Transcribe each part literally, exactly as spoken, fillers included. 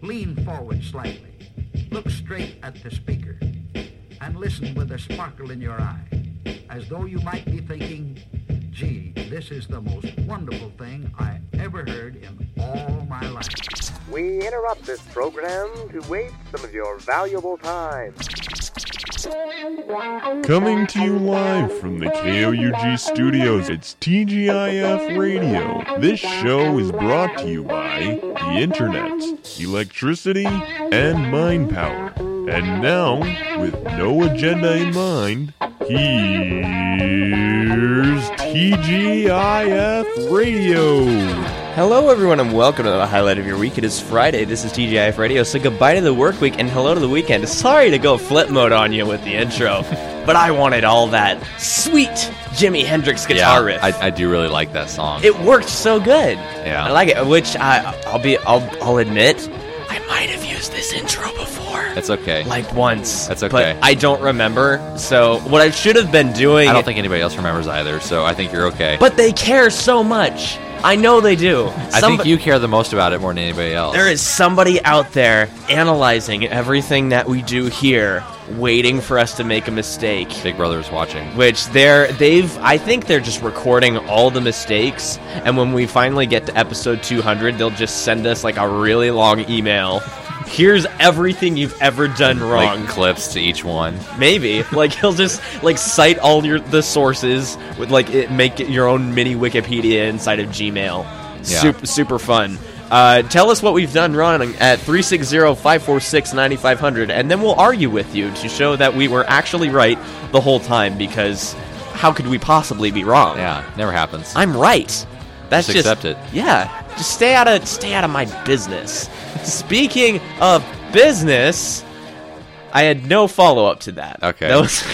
Lean forward slightly. Look straight at the speaker. And listen with a sparkle in your eye, as though you might be thinking, gee, this is the most wonderful thing I ever heard in all my life. We interrupt this program to waste some of your valuable time. Coming to you live from the K O U G studios, it's T G I F Radio. This show is brought to you by the internet, electricity, and mind power. And now, with no agenda in mind, here's T G I F Radio. Hello everyone and welcome to the highlight of your week. It is Friday, this is T G I F Radio, so goodbye to the work week and hello to the weekend. Sorry to go flip mode on you with the intro, but I wanted all that sweet Jimi Hendrix guitar yeah, riff. I, I do really like that song. It worked so good. Yeah. I like it, which I, I'll be, I'll, I'll admit, I might have used this intro before. That's okay. Like once. That's okay. But I don't remember, so what I should have been doing... I don't think anybody else remembers either, so I think you're okay. But they care so much. I know they do. I Some, think you care the most about it more than anybody else. There is somebody out there analyzing everything that we do here, waiting for us to make a mistake. Big Brother is watching. Which they're, they've, I think they're just recording all the mistakes, and when we finally get to episode two hundred, they'll just send us like a really long email. Here's everything you've ever done wrong. Like clips to each one. Maybe. Like he'll just like cite all your the sources with like it, make it your own mini Wikipedia inside of Gmail. Yeah. Super super fun. Uh, tell us what we've done wrong at three six zero, five four six, nine five zero zero, and then we'll argue with you to show that we were actually right the whole time, because how could we possibly be wrong? Yeah, never happens. I'm right. That's just, just accept it. Yeah, just stay out of stay out of my business. Speaking of business, I had no follow-up to that. Okay. That was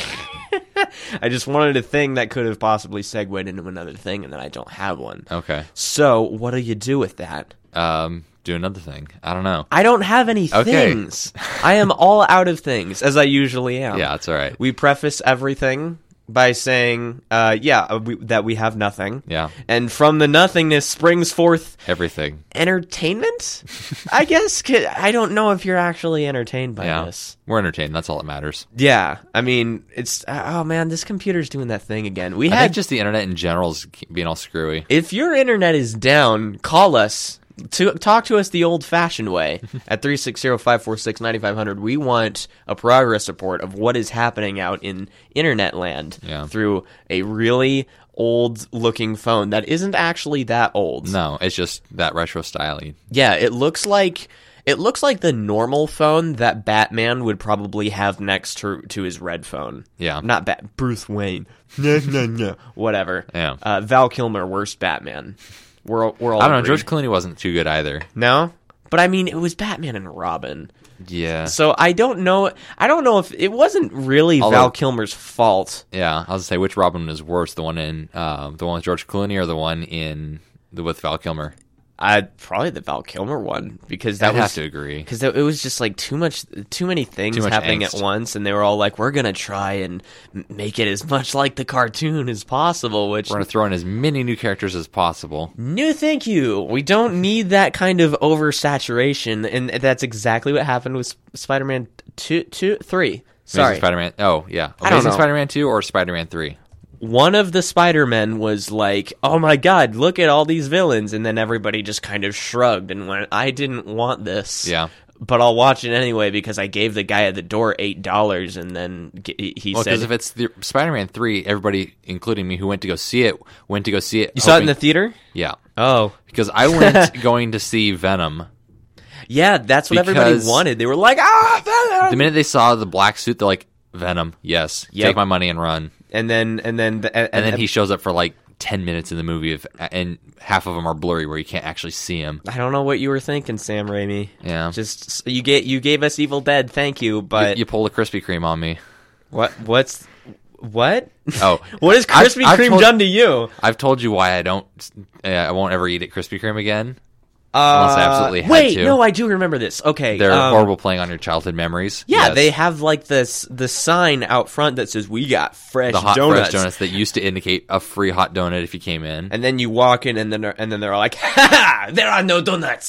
I just wanted a thing that could have possibly segued into another thing, and then I don't have one. Okay. So, what do you do with that? Um, do another thing. I don't know. I don't have any Okay. things. I am all out of things, as I usually am. Yeah, that's all right. We preface everything by saying, uh, yeah, we, that we have nothing. Yeah. And from the nothingness springs forth Everything. entertainment, I guess. 'Cause I don't know if you're actually entertained by Yeah. this. We're entertained. That's all that matters. Yeah, I mean, it's oh man, this computer's doing that thing again. We I had think just the internet in general is being all screwy. if your internet is down, call us. To talk to us the old-fashioned way at three six zero, five four six, nine five zero zero. We want a progress report of what is happening out in internet land Yeah. through a really old-looking phone that isn't actually that old. No, it's just that retro styling. Yeah, it looks like it looks like the normal phone that Batman would probably have next to to his red phone. Yeah. Not Bat Bruce Wayne. No, no, no. Whatever. Yeah. Uh, Val Kilmer, worst Batman. We're we're all I don't know. agreed. George Clooney wasn't too good either. No? But I mean, it was Batman and Robin. Yeah. So I don't know. I don't know if it wasn't really Although- Val Kilmer's fault. Yeah, I was gonna say, which Robin is worse, the one in um, the one with George Clooney or the one in the with Val Kilmer? I probably the Val Kilmer one, because that I'd was have to agree. because it was just like too much, too many things Too much happening angst. at once, and they were all like, "We're gonna try and m- make it as much like the cartoon as possible." Which We're gonna throw in as many new characters as possible. no, thank you. We don't need that kind of oversaturation, and that's exactly what happened with Sp- Spider-Man two, two, three. Sorry, Amazing Spider-Man. Oh yeah, I don't Amazing know. Spider-Man two or Spider-Man three. one of the Spider-Men was like, "Oh my god, look at all these villains," and then everybody just kind of shrugged and went, "I didn't want this." Yeah. But I'll watch it anyway because I gave the guy at the door eight dollars, and then g- he Well, said, because if it's the Spider-Man three, everybody, including me, who went to go see it, went to go see it. "You saw it in hoping- the theater?" Yeah, Oh, because I went going to see Venom. yeah, that's what everybody Because- wanted. They were like, "Ah, Venom!" The minute they saw the black suit, they're like, Venom, yes, Yep. take my money and run. And then, and then, the, and, And then he shows up for like ten minutes in the movie, of, and half of them are blurry where you can't actually see him. I don't know what you were thinking, Sam Raimi. Yeah. Just you get you gave us Evil Dead, thank you, but You, you pulled a Krispy Kreme on me. what what's what? Oh, What has I've- Krispy I've Kreme told- done to you? I've told you why I don't. Uh, I won't ever eat at Krispy Kreme again. Uh, Unless I absolutely had wait, to. no, I do remember this. Okay, They're um, horrible playing on your childhood memories. Yeah, Yes. they have like this the sign out front that says "We got fresh the hot donuts," fresh donuts that used to indicate a free hot donut if you came in. and then you walk in, and then and then they're like, "Ha ha! There are no donuts.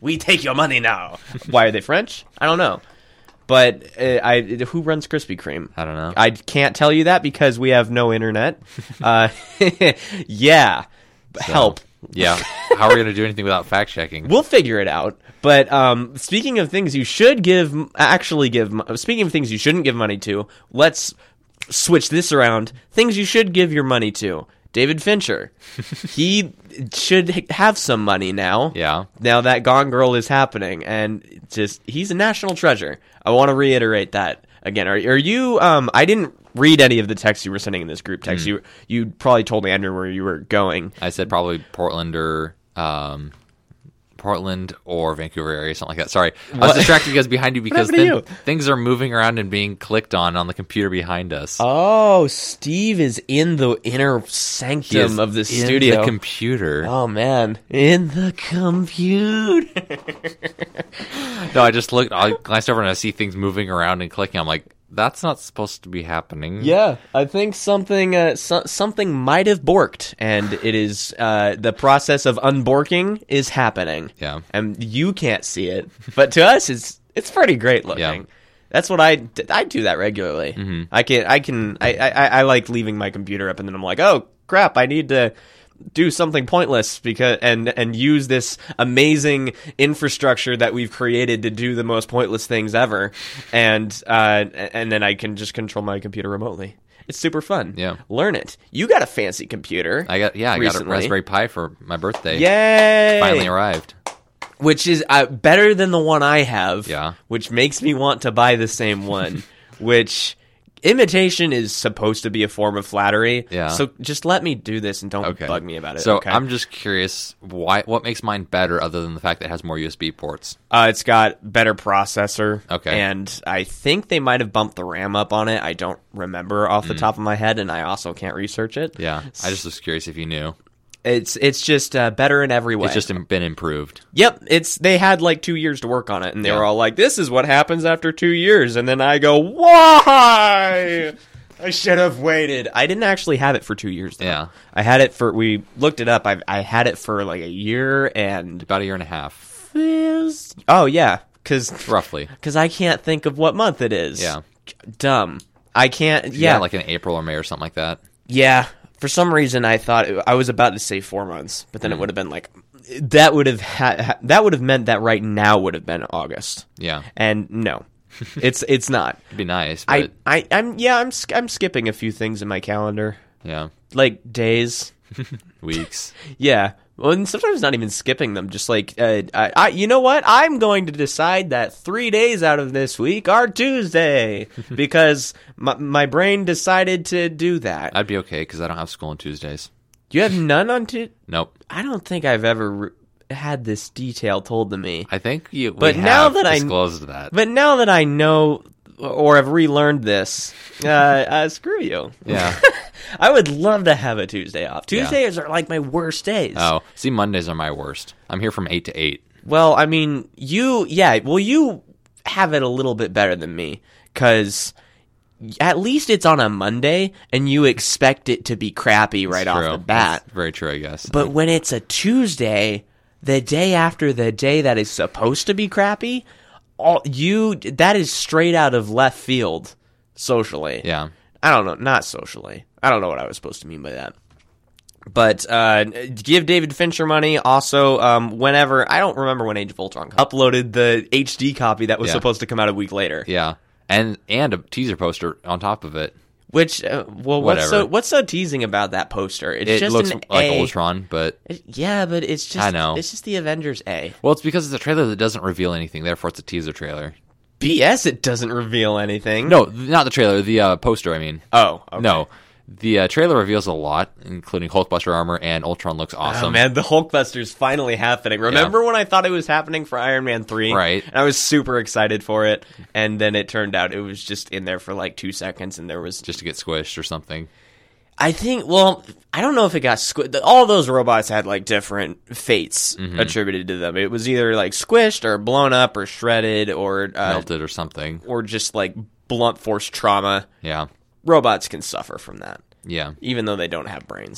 We take your money now. Why are they French? I don't know. But uh, I who runs Krispy Kreme? I don't know. I can't tell you that because we have no internet. uh, yeah. So, Help. Yeah. How are we going to do anything without fact checking? We'll figure it out. But um, speaking of things you should give, actually give, speaking of things you shouldn't give money to, let's switch this around. Things you should give your money to. David Fincher. He should have some money now. Yeah. Now that Gone Girl is happening, and just he's a national treasure. I want to reiterate that again. Are, are you? Um, I didn't read any of the texts you were sending in this group text. Mm. You you probably told Andrew where you were going. I said probably Portland or um, Portland or Vancouver area, something like that. Sorry, I was What? distracted because behind you because happened to then you? things are moving around and being clicked on on the computer behind us. Oh, Steve is in the inner He is sanctum of the in studio. the computer. Oh man, in the computer. No, I just looked. I glanced over and I see things moving around and clicking. I'm like, that's not supposed to be happening. Yeah, I think something uh, so- something might have borked, and it is uh, the process of unborking is happening. Yeah. And you can't see it, but to us, it's it's pretty great looking. Yeah. That's what I d- I do that regularly. Mhm. I can I can I, I I like leaving my computer up, and then I'm like, oh crap, I need to do something pointless because and and use this amazing infrastructure that we've created to do the most pointless things ever, and uh, and then I can just control my computer remotely. It's super fun. Yeah. Learn it. You got a fancy computer. I got yeah, I recently. got a Raspberry Pi for my birthday. Yay! Finally arrived. Which is uh, better than the one I have. Yeah. Which makes me want to buy the same one. Which imitation is supposed to be a form of flattery. Yeah. So just let me do this and don't Okay. bug me about it. So okay? I'm just curious, why? What makes mine better other than the fact that it has more U S B ports? Uh, it's got better processor. Okay. And I think they might have bumped the RAM up on it. I don't remember off Mm. the top of my head, and I also can't research it. Yeah, I just was curious if you knew. It's it's just uh, better in every way. It's just im- been improved. Yep, it's they had like two years to work on it, and they Yeah. were all like, "This is what happens after two years." And then I go, "Why? I should have waited." I didn't actually have it for two years. Though. Yeah. I had it for. We looked it up. I I had it for like a year and. About a year and a half, Oh yeah, because roughly. because I can't think of what month it is. Yeah. Dumb. I can't. Yeah, Yeah, like in April or May or something like that. yeah. For some reason, I thought it, I was about to say four months, but then Mm. it would have been like that would have ha- ha- that would have meant that right now would have been August. Yeah, And no, it's it's not. it'd be nice. I, But I I'm yeah I'm sk- I'm skipping a few things in my calendar, yeah, like days. weeks. Yeah, well, and sometimes not even skipping them. Just like uh, I, I, you know what? I'm going to decide that three days out of this week are Tuesday because my my brain decided to do that. I'd be okay because I don't have school on Tuesdays. You have none on Tuesday? Nope. I don't think I've ever re- had this detail told to me. I think you. But we now have that I- disclosed that. But now that I know or have relearned this, uh, uh, screw you. Yeah. I would love to have a Tuesday off. Tuesdays are like my worst days. Oh, see, Mondays are my worst. I'm here from eight to eight. Well, I mean, you, yeah, well, you have it a little bit better than me because at least it's on a Monday and you expect it to be crappy right off True. the bat. That's very true, I guess. But when it's a Tuesday, the day after the day that is supposed to be crappy, all you that is straight out of left field socially. yeah, I don't know, not socially. I don't know what I was supposed to mean by that. But uh, give David Fincher money. Also, um, whenever I don't remember when Age of Ultron uploaded the H D copy that was Yeah. supposed to come out a week later. yeah, and and a teaser poster on top of it. Which, uh, well, what's Whatever. so what's so teasing about that poster? It's It just looks an like A. Ultron, but It- yeah, but it's just I know. it's just the Avengers A. well, it's because it's a trailer that doesn't reveal anything. Therefore, it's a teaser trailer. B S, it doesn't reveal anything. No, not the trailer. The uh, poster. I mean, Oh, okay. no. The uh, trailer reveals a lot, including Hulkbuster armor, and Ultron looks awesome. Oh man, the Hulkbuster's finally happening. Remember when I thought it was happening for Iron Man three? Right. And I was super excited for it, and then it turned out it was just in there for like two seconds, and there was Just to get squished or something. I think, well, I don't know if it got squished. All those robots had like different fates Mm-hmm. attributed to them. It was either like squished or blown up or shredded or uh, Melted or something. or just like blunt force trauma. Yeah. Robots can suffer from that, Yeah. even though they don't have brains.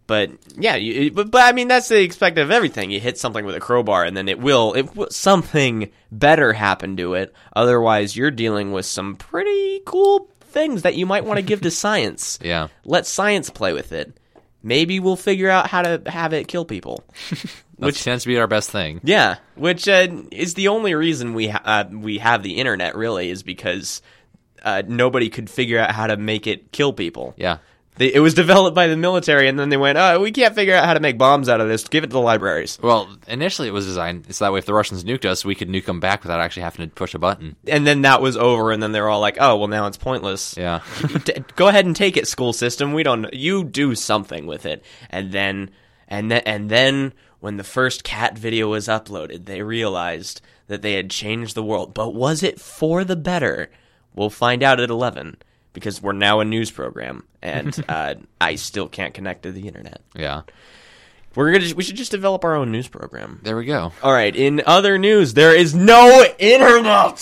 But yeah, you, but, but I mean that's the expected of everything. You hit something with a crowbar, and then it will, it will something better happen to it. Otherwise, you're dealing with some pretty cool things that you might want to give to science. Yeah. Let science play with it. Maybe we'll figure out how to have it kill people. Which tends to be our best thing. Yeah, which uh, is the only reason we ha- uh, we have the internet. Really, is because uh, nobody could figure out how to make it kill people. Yeah. They, it was developed by the military, and then they went, oh, we can't figure out how to make bombs out of this. Give it to the libraries. Well, initially it was designed so that way if the Russians nuked us, we could nuke them back without actually having to push a button. And then that was over, and then they were all like, oh, well, now it's pointless. Yeah. T- Go ahead and take it, school system. We don't. You do something with it. And then, and then, and then, when the first cat video was uploaded, they realized that they had changed the world. But was it for the better? We'll find out at eleven. Because we're now a news program, and uh, I still can't connect to the internet. Yeah. We're gonna. We should just develop our own news program. There we go. All right. In other news, there is no internet.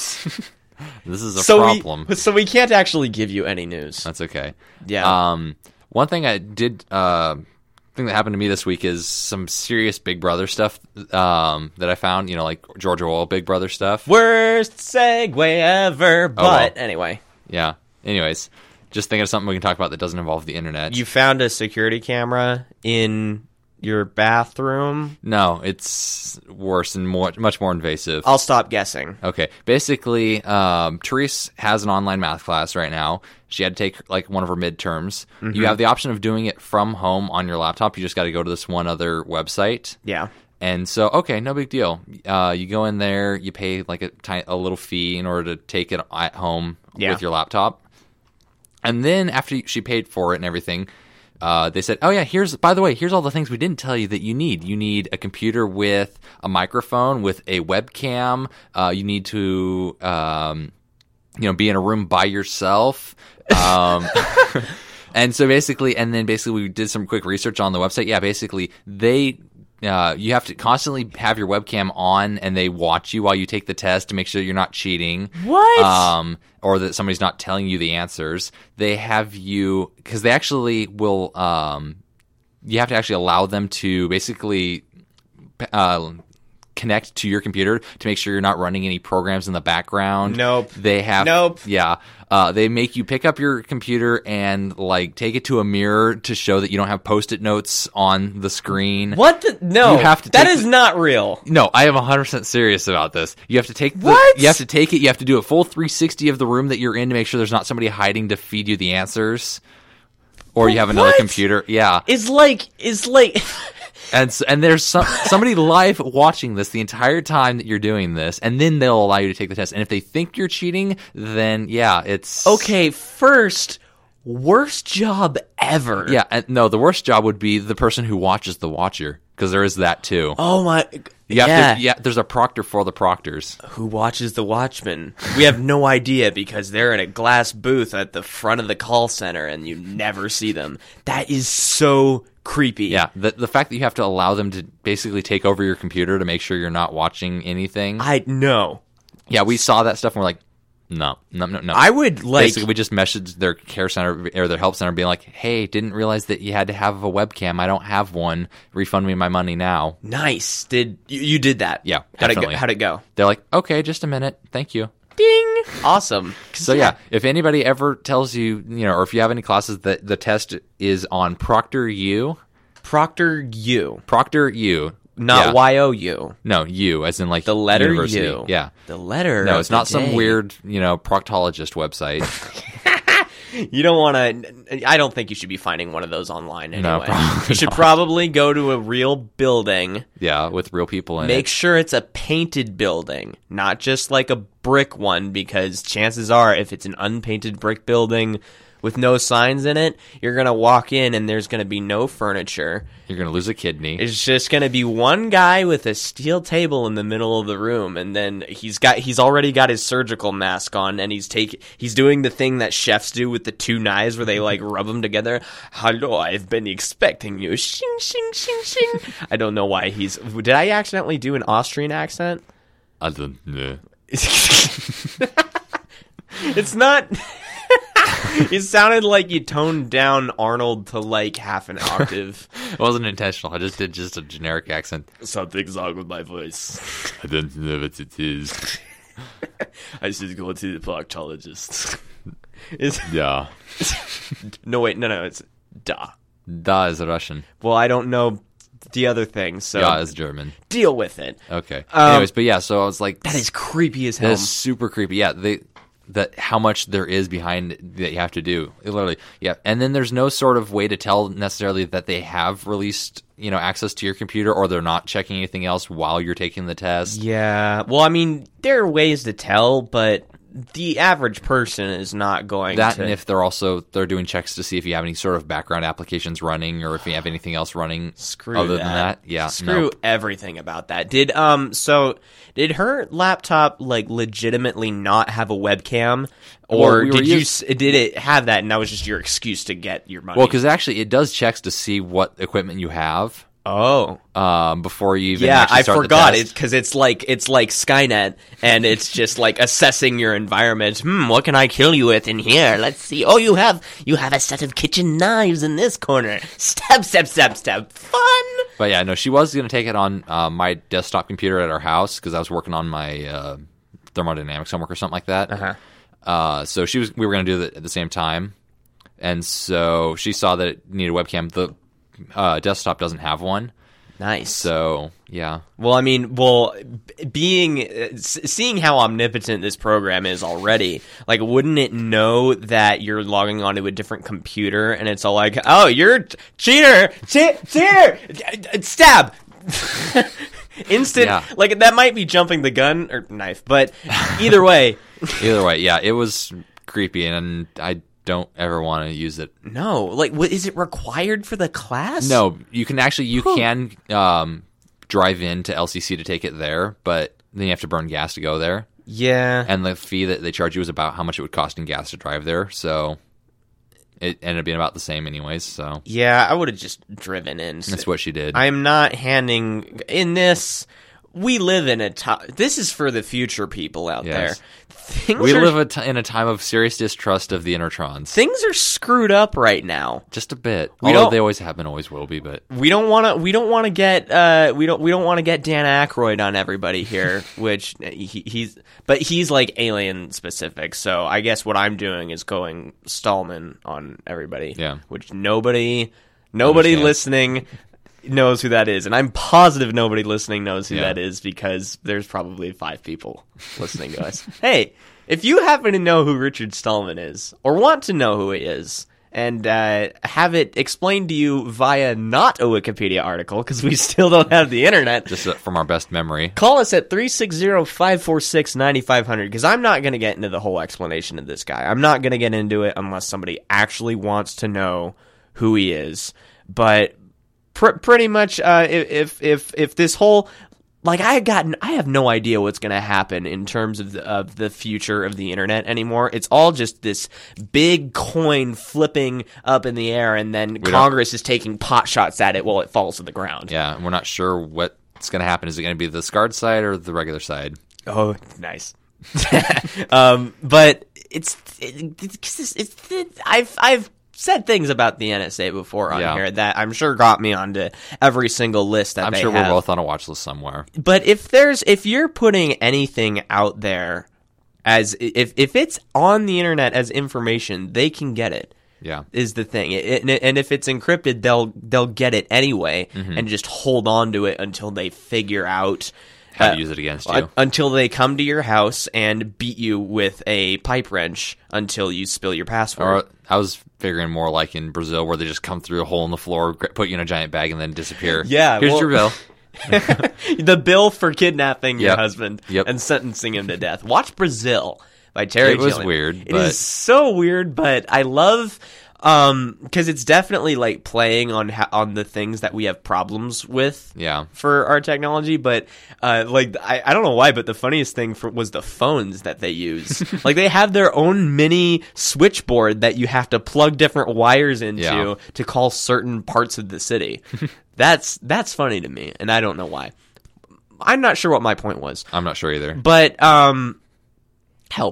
This is a so problem. We, so we can't actually give you any news. That's okay. Yeah. Um, one thing I did, uh, thing that happened to me this week is some serious Big Brother stuff um, that I found. You know, like George Orwell Big Brother stuff. Worst segue ever. But oh, well. anyway. Yeah. Anyways, just think of something we can talk about that doesn't involve the internet. You found a security camera in your bathroom? No, it's worse and more, much more invasive. I'll stop guessing. Okay. Basically, um, Therese has an online math class right now. She had to take like one of her midterms. Mm-hmm. You have the option of doing it from home on your laptop. You just got to go to this one other website. Yeah. And so, okay, no big deal. Uh, you go in there, you pay like a, tiny, a little fee in order to take it at home yeah. with your laptop. And then after she paid for it and everything, uh, they said, oh, yeah, here's, by the way, here's all the things we didn't tell you that you need. You need a computer with a microphone, with a webcam. Uh, you need to, um, you know, be in a room by yourself. Um, and so basically, and then basically we did some quick research on the website. Yeah, basically they... Uh, you have to constantly have your webcam on, and they watch you while you take the test to make sure you're not cheating. What? Um, or that somebody's not telling you the answers. They have you because they actually will. Um, you have to actually allow them to basically uh, connect to your computer to make sure you're not running any programs in the background. Nope. They have. Nope. Yeah. Uh, they make you pick up your computer and like take it to a mirror to show that you don't have Post-it notes on the screen. What? The? No, you have to that take is the, not real. No, I am one hundred percent serious about this. You have to take the, what? You have to take it. You have to do a full three sixty of the room that you're in to make sure there's not somebody hiding to feed you the answers, or you have another what? computer. Yeah, it's like it's like. And so, and there's some somebody live watching this the entire time that you're doing this, and then they'll allow you to take the test. And if they think you're cheating, then yeah, it's okay. First, worst job ever. Yeah, and no, the worst job would be the person who watches the watcher, because there is that too. Oh my, you have yeah. to, yeah. There's a proctor for the proctors. Who watches the watchman? We have no idea because they're in a glass booth at the front of the call center, and you never see them. That is so creepy. Yeah, the the fact that you have to allow them to basically take over your computer to make sure you're not watching anything. I know. Yeah, we saw that stuff and we're like, no, no, no, no. I would like basically we just messaged their care center or their help center being like, hey, didn't realize that you had to have a webcam. I don't have one. Refund me my money now. Nice. Did you, you did that? Yeah, how'd it definitely. go? How'd it go? They're like, okay, just a minute. Thank you. Ding. Awesome. So yeah, if anybody ever tells you, you know, or if you have any classes that the test is on Proctor U. Proctor U. Proctor U. Not yeah. Y O U. No, U, as in like the letter university. U. Yeah. The letter No, it's not day. some weird, you know, proctologist website. You don't want to... I don't think you should be finding one of those online anyway. No, you should not. probably go to a real building. Yeah, with real people in Make it. sure it's a painted building, not just like a brick one, because chances are if it's an unpainted brick building with no signs in it, you're going to walk in and there's going to be no furniture. You're going to lose a kidney. It's just going to be one guy with a steel table in the middle of the room, and then he's got he's already got his surgical mask on, and he's take he's doing the thing that chefs do with the two knives where they like rub them together. Hello, I've been expecting you. Shing shing shing shing. I don't know why he's. Did I accidentally do an Austrian accent? I don't know. It's not. You sounded like you toned down Arnold to like half an octave. It wasn't intentional. I just did just a generic accent. Something's wrong with my voice. I don't know what it is. I should go to the proctologist. Is Yeah. no wait no no it's da. Da is Russian. Well, I don't know the other thing, so Ja is German. deal with it. Okay. Um, Anyways, but yeah, so I was like, That is creepy as hell. that is super creepy. Yeah, they that how much there is behind that you have to do. It literally, yeah. And then there's no sort of way to tell necessarily that they have released, you know, access to your computer, or they're not checking anything else while you're taking the test. Yeah. Well, I mean, there are ways to tell, but the average person is not going That to. and if they're also they're doing checks to see if you have any sort of background applications running, or if you have anything else running. Screw other that. than that. Yeah. Screw no. everything about that. Did um so did her laptop like legitimately not have a webcam, or Well, we were did you us- s- did it have that and that was just your excuse to get your money? Well, because actually it does checks to see what equipment you have oh. um, before you even Yeah, actually I start forgot the it test. because it's like it's like Skynet, and it's just like assessing your environment. Hmm, what can I kill you with in here? Let's see. Oh, you have you have a set of kitchen knives in this corner. Stab, stab, stab, stab. Fun. But yeah, no, she was going to take it on uh, my desktop computer at our house because I was working on my uh, thermodynamics homework or something like that. Uh-huh. Uh, so she was, we were going to do it at the same time, and so she saw that it needed a webcam. The uh, desktop doesn't have one, Nice. so yeah. Well, I mean, well, b- being uh, s- seeing how omnipotent this program is already, like, wouldn't it know that you're logging onto a different computer, and it's all like, oh, you're t- cheater, che- cheater, stab, instant. Yeah. Like that might be jumping the gun or knife, but either way, Either way, yeah, it was creepy, and I don't ever want to use it. no. Like, what is it required for the class? No, you can actually you can um, drive into L C C to take it there, but then you have to burn gas to go there. Yeah. And the fee that they charge you is about how much it would cost in gas to drive there. So it ended up being about the same anyways. So Yeah, I would have just driven in. that's what she did. I'm not handing in this. We live in a time. This is for the future people out Yes. there. Things we are, live a t- in a time of serious distrust of the Intertrons. things are screwed up right now. Just a bit. We Although don't- they always have been, always will be. But We don't want to. We don't want to get. Uh, we don't. We don't want to get Dan Aykroyd on everybody here. Which he, he's. But he's like alien specific. So I guess what I'm doing is going Stallman on everybody. Yeah. Which nobody, nobody Understand. listening knows who that is, and I'm positive nobody listening knows who Yeah. that is because there's probably five people listening to us. Hey, if you happen to know who Richard Stallman is, or want to know who he is, and uh, have it explained to you via not a Wikipedia article, because we still don't have the internet, just uh, from our best memory. call us at three six zero, five four six, nine five zero zero, because I'm not going to get into the whole explanation of this guy. I'm not going to get into it unless somebody actually wants to know who he is. But pr- pretty much, uh, if if if this whole like I got I have no idea what's going to happen in terms of the, of the future of the internet anymore. It's all just this big coin flipping up in the air, and then don't- Congress is taking pot shots at it while it falls to the ground. Yeah, and we're not sure what's going to happen. Is it going to be the SCARD side or the regular side? Oh, nice. um, but it's, it, it's, it's it, I've I've said things about the N S A before on Yeah. here that I'm sure got me onto every single list that I'm they sure have. we're both on a watch list somewhere. But if there's if you're putting anything out there as if if it's on the internet as information, they can get it. Yeah. Is the thing, it, it, and if it's encrypted, they'll they'll get it anyway Mm-hmm. and just hold on to it until they figure out How uh, to use it against un- you. until they come to your house and beat you with a pipe wrench until you spill your password. Or I was figuring more like in Brazil where they just come through a hole in the floor, gr- put you in a giant bag, and then disappear. Yeah, Here's well- your bill. The bill for kidnapping your Yep. husband Yep. and sentencing him to death. Watch Brazil by Terry It was Gilliam. weird, It but- is so weird, but I love um because it's definitely like playing on ha- on the things that we have problems with. Yeah. For our technology, but uh, like I, I don't know why, but the funniest thing for, was the phones that they use. Like they have their own mini switchboard that you have to plug different wires into Yeah. to call certain parts of the city. that's that's funny to me, and I don't know why. I'm not sure what my point was, I'm not sure either. but um, help.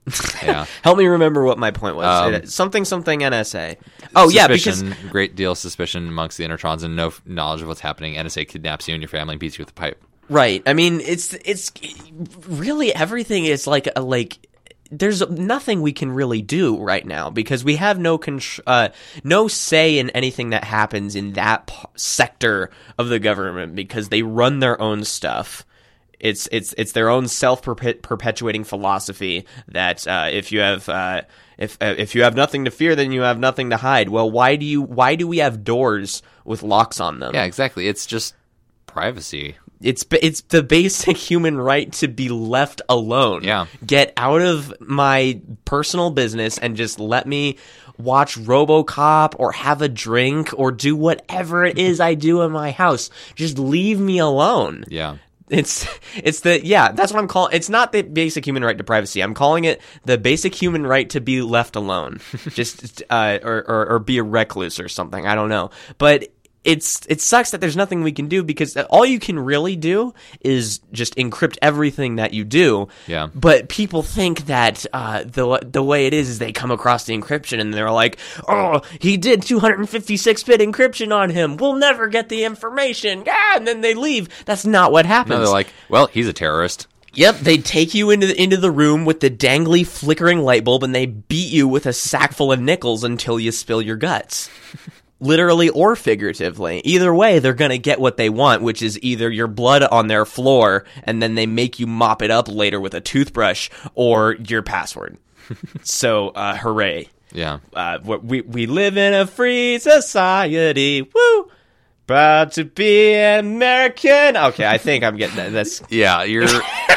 Yeah. Help me remember what my point was. Um, It- something, something N S A. Oh, yeah, because... Suspicion, great deal of suspicion amongst the Intertrons and no f- knowledge of what's happening. N S A kidnaps you and your family and beats you with a pipe. Right. I mean, it's it's really everything is like a, like there's nothing we can really do right now because we have no contr- uh, no say in anything that happens in that p- sector of the government because they run their own stuff. It's it's it's their own self-perpetuating philosophy that uh, if you have uh, if uh, if you have nothing to fear, then you have nothing to hide. Well, why do you why do we have doors with locks on them? Yeah, exactly. It's just privacy. It's it's the basic human right to be left alone. Yeah. Get out of my personal business and just let me watch RoboCop or have a drink or do whatever it is I do in my house. Just leave me alone. Yeah. It's it's the yeah, that's what I'm calling. It's not the basic human right to privacy. I'm calling it the basic human right to be left alone. Just uh or, or or be a recluse or something. I don't know. But It's it sucks that there's nothing we can do because all you can really do is just encrypt everything that you do. Yeah. But people think that uh, the the way it is is they come across the encryption and they're like, oh, he did two fifty-six bit encryption on him. We'll never get the information. Yeah, and then they leave. That's not what happens. No, they're like, well, he's a terrorist. Yep, they take you into the, into the room with the dangly, flickering light bulb and they beat you with a sack full of nickels until you spill your guts. Literally or figuratively. Either way, they're going to get what they want, which is either your blood on their floor, and then they make you mop it up later with a toothbrush, or your password. So, uh, hooray. Yeah. Uh, we, we live in a free society. Woo! Proud to be an American. Okay, I think I'm getting that. That's... Yeah, you're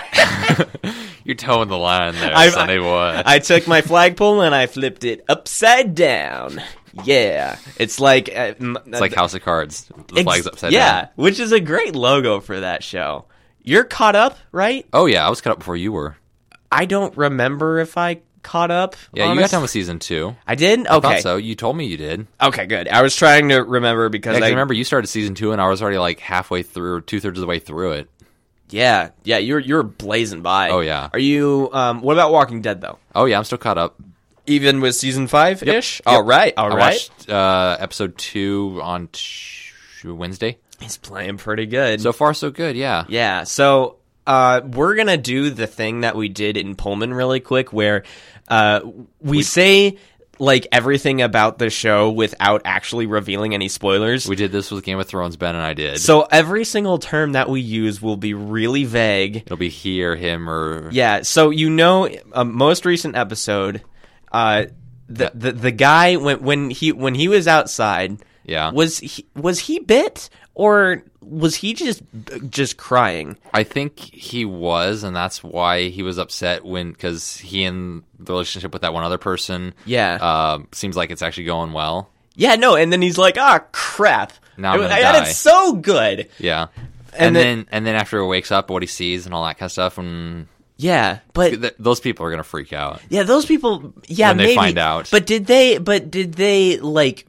you're towing the line there, I, Sonny boy. I took my flagpole and I flipped it upside down. Yeah, it's like uh, It's like House of Cards. The ex- flag's upside yeah, down. which is a great logo for that show. You're caught up, right? Oh, yeah, I was caught up before you were. I don't remember if I caught up. Yeah, you got honest- done with season two. I did. I Okay, thought so. You told me you did. okay, good. I was trying to remember because Yeah, 'cause I I remember you started season two, and I was already like halfway through, or two thirds of the way through it. Yeah, yeah. You're you're blazing by. Oh, yeah. Are you? Um, what about Walking Dead though? Oh, yeah, I'm still caught up. Even with season five ish. Yep. All right, all I right. watched uh, episode two on t- Wednesday. He's playing pretty good. So far, so good. Yeah. Yeah, so uh, we're going to do the thing that we did in Pullman really quick where uh, we, we say like everything about the show without actually revealing any spoilers. We did this with Game of Thrones, Ben and I did. So every single term that we use will be really vague. It'll be he or him or... Yeah, so you know, a most recent episode, uh, the, Yeah. the the guy when when he when he was outside, Yeah. was he, was he bit or was he just just crying? I think he was, and that's why he was upset when... Because he and the relationship with that one other person... Yeah. Uh, seems like it's actually going well. Yeah, no, and then he's like, ah, crap. Now I'm It- gonna and die. it's so good. Yeah. And And, then- then, and then after he wakes up, what he sees and all that kind of stuff, and Yeah, but th- those people are gonna freak out. yeah, those people, yeah, When they maybe. find out. But did they? But did they like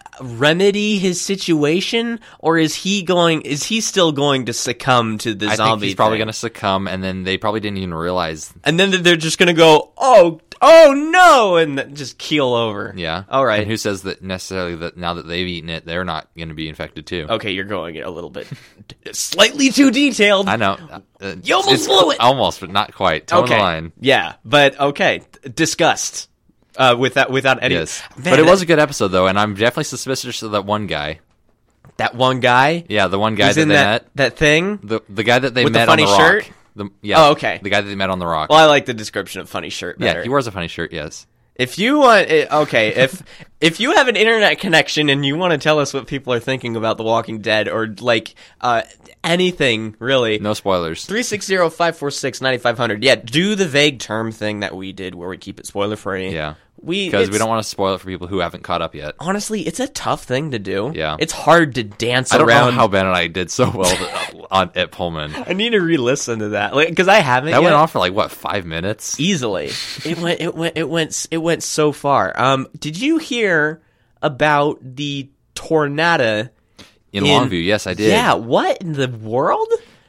remedy his situation, or is he going? Is he still going to succumb to the I zombie? think he's probably thing? gonna succumb, and then they probably didn't even realize. And then they're just gonna go, oh, oh no, and then just keel over. Yeah. All right. And who says that necessarily that now that they've eaten it, they're not going to be infected too? Okay, you're going a little bit slightly too detailed. I know. Uh, You almost it's- blew it! Almost, but not quite. Toe Okay. the line. Yeah, but okay, disgust. Uh, without without any. Yes. Man, but it was that- a good episode though, and I'm definitely suspicious of that one guy. that one guy. Yeah, the one guy He's that in they that met. that thing. The the guy that they With the met funny on the shirt? rock. The, yeah. Oh, okay. The guy that they met on the rock. Well, I like the description of funny shirt better. yeah, he wears a funny shirt. Yes. If you want, eh, okay, if if you have an internet connection and you want to tell us what people are thinking about The Walking Dead or like uh, anything really, No spoilers. three six zero, five four six, nine five zero zero. Yeah, do the vague term thing that we did where we keep it spoiler free. Yeah. we Because we it's- don't want to spoil it for people who haven't caught up yet. Honestly, it's a tough thing to do. Yeah. it's hard to dance I don't around. know how Ben and I did so well on at Pullman. I need to re-listen to that because I haven't. That yet. went on for like what five minutes? Easily. It went it went it went it went so far. Um did you hear about the tornado In, Longview, yes, I did. Yeah, what in the world?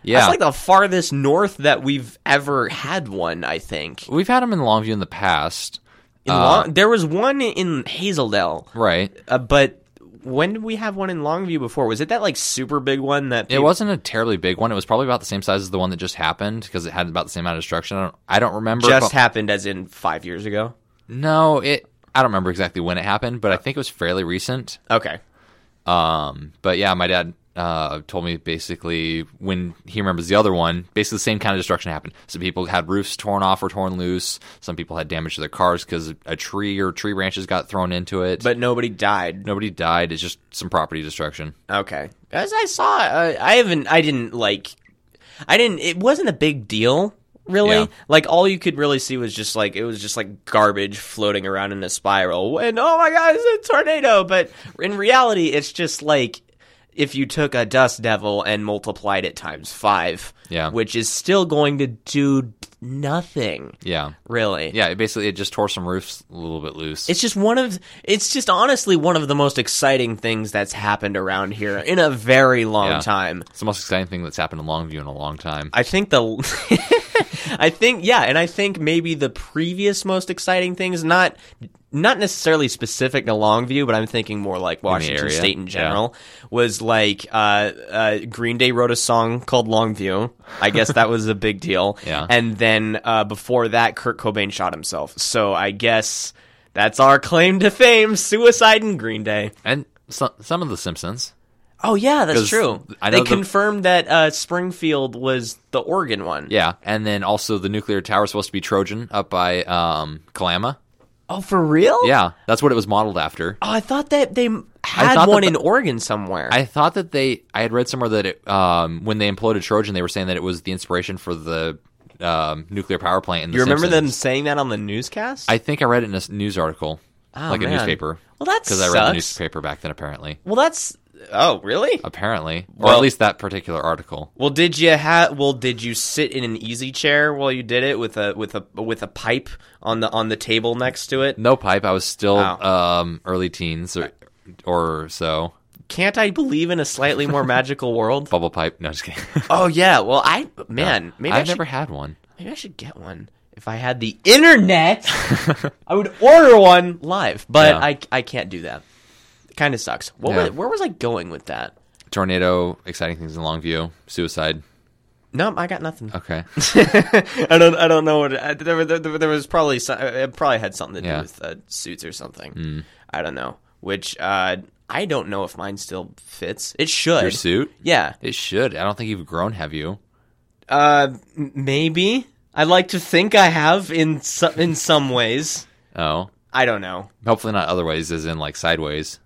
Yeah. That's like the farthest north that we've ever had one, I think. We've had them in Longview in the past. In Uh, Long- there was one in Hazeldale. Right. Uh, but when did we have one in Longview before? Was it that like super big one that It people- wasn't a terribly big one. It was probably about the same size as the one that just happened because it had about the same amount of destruction. I don't, I don't remember. just but- happened as in five years ago? No, it. I don't remember exactly when it happened, but I think it was fairly recent. Okay. Um, but yeah, my dad uh, told me basically when he remembers the other one, basically the same kind of destruction happened. Some people had roofs torn off or torn loose. Some people had damage to their cars because a tree or tree branches got thrown into it. But nobody died. Nobody died. It's just some property destruction. Okay. As I saw, uh, I haven't, I didn't like, I didn't, it wasn't a big deal, really. Yeah. Like, all you could really see was just like, it was just like garbage floating around in a spiral. And oh my god, it's a tornado. But in reality, it's just like, if you took a dust devil and multiplied it times five, Yeah. which is still going to do nothing, Yeah. really. Yeah, it basically, it just tore some roofs a little bit loose. It's just one of, it's just honestly one of the most exciting things that's happened around here in a very long Yeah. time. It's the most exciting thing that's happened in Longview in a long time. I think the, I think, yeah, and I think maybe the previous most exciting things, not, not necessarily specific to Longview, but I'm thinking more like Washington area? State in Yeah. general, was like, uh, uh, Green Day wrote a song called Longview. I guess that was a big deal. Yeah. And then, uh, before that, Kurt Cobain shot himself. So I guess that's our claim to fame, suicide in Green Day. And some, some of the Simpsons. Oh yeah, that's 'Cause true. I know They the- confirmed that uh, Springfield was the Oregon one. Yeah, and then also the nuclear tower is supposed to be Trojan up by um, Kalama. Oh, for real? Yeah, that's what it was modeled after. Oh, I thought that they had thought one that in the- Oregon somewhere. I thought that they, I had read somewhere that it, um, when they imploded Trojan, they were saying that it was the inspiration for the um, nuclear power plant in the you remember them Simpsons. saying that on the newscast? I think I read it in a s- news article, Oh, like a man. newspaper. Well, that because I read the sucks. newspaper back then. Apparently, Well, that's oh really? apparently, or Well- at least that particular article. Well, did you have? Well, did you sit in an easy chair while you did it with a with a with a pipe on the on the table next to it? No pipe. I was still Oh. um, early teens or, or so. Can't I believe in a slightly more magical world? Bubble pipe. No, just kidding. Oh yeah. Well, I man, maybe I I've should, never had one. maybe I should get one. If I had the internet, I would order one live, but Yeah. I, I can't do that. Kind of sucks. What Yeah. was, where was I going with that? Tornado, exciting things in Longview, suicide. No, I got nothing. Okay. I don't I don't know what I, there, there, there was probably some, it probably had something to do Yeah. with uh, suits or something. Mm. I don't know. Which uh, I don't know if mine still fits. It should. Your suit? Yeah. It should. I don't think you've grown, have you? Uh, m- maybe. I like to think I have in some in some ways. Oh. I don't know. Hopefully not other ways, as in like sideways.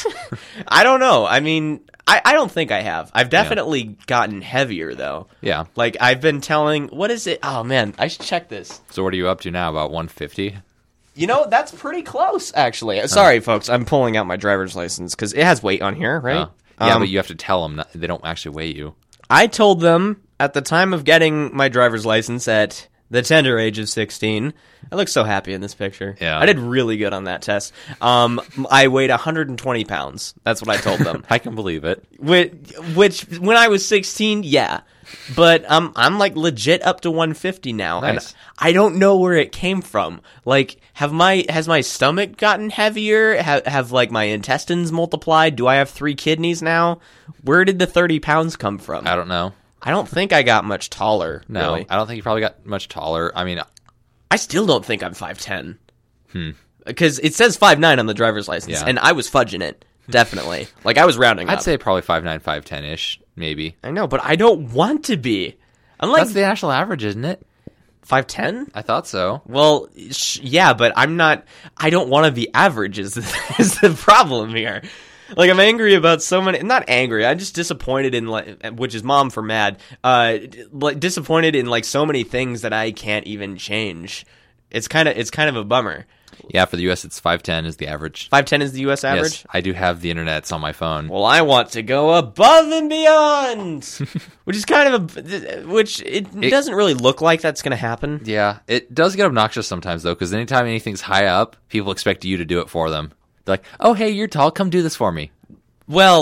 I don't know. I mean, I, I don't think I have. I've definitely gotten heavier, though. Yeah. Like, I've been telling... What is it? Oh, man. I should check this. So what are you up to now? About one fifty? You know, that's pretty close, actually. Sorry, folks. I'm pulling out my driver's license, because it has weight on here, right? Oh. Yeah, Um, but you have to tell them. Not, they don't actually weigh you. I told them, at the time of getting my driver's license at the tender age of sixteen... I look so happy in this picture. Yeah. I did really good on that test. Um, I weighed one hundred twenty pounds. That's what I told them. I can believe it. Which, which, when I was sixteen, yeah. But um, I'm like legit up to one fifty now. Nice. And I don't know where it came from. Like, have my has my stomach gotten heavier? Have, have like my intestines multiplied? Do I have three kidneys now? Where did the thirty pounds come from? I don't know. I don't think I got much taller. No, really. I don't think you probably got much taller. I mean, I still don't think I'm five ten. Hmm. Because it says five nine on the driver's license, Yeah. and I was fudging it. Definitely. Like, I was rounding I'd up. say probably five nine, five ten ish, maybe. I know, but I don't want to be. I'm like That's the national average, isn't it? five ten? I thought so. Well, sh- yeah, but I'm not. I don't want to be average. Is the, is the problem here? Like, I'm angry about so many. Not angry. I'm just disappointed in like, which is mom for mad. Uh, like disappointed in like so many things that I can't even change. It's kind of it's kind of a bummer. Yeah, for the U S, it's five ten is the average. five ten is the U S average. Yes, I do have the internet. It's on my phone. Well, I want to go above and beyond, which is kind of a, which it, It- doesn't really look like that's going to happen. Yeah, it does get obnoxious sometimes, though, because anytime anything's high up, people expect you to do it for them. They're like, oh, hey, you're tall. Come do this for me. Well,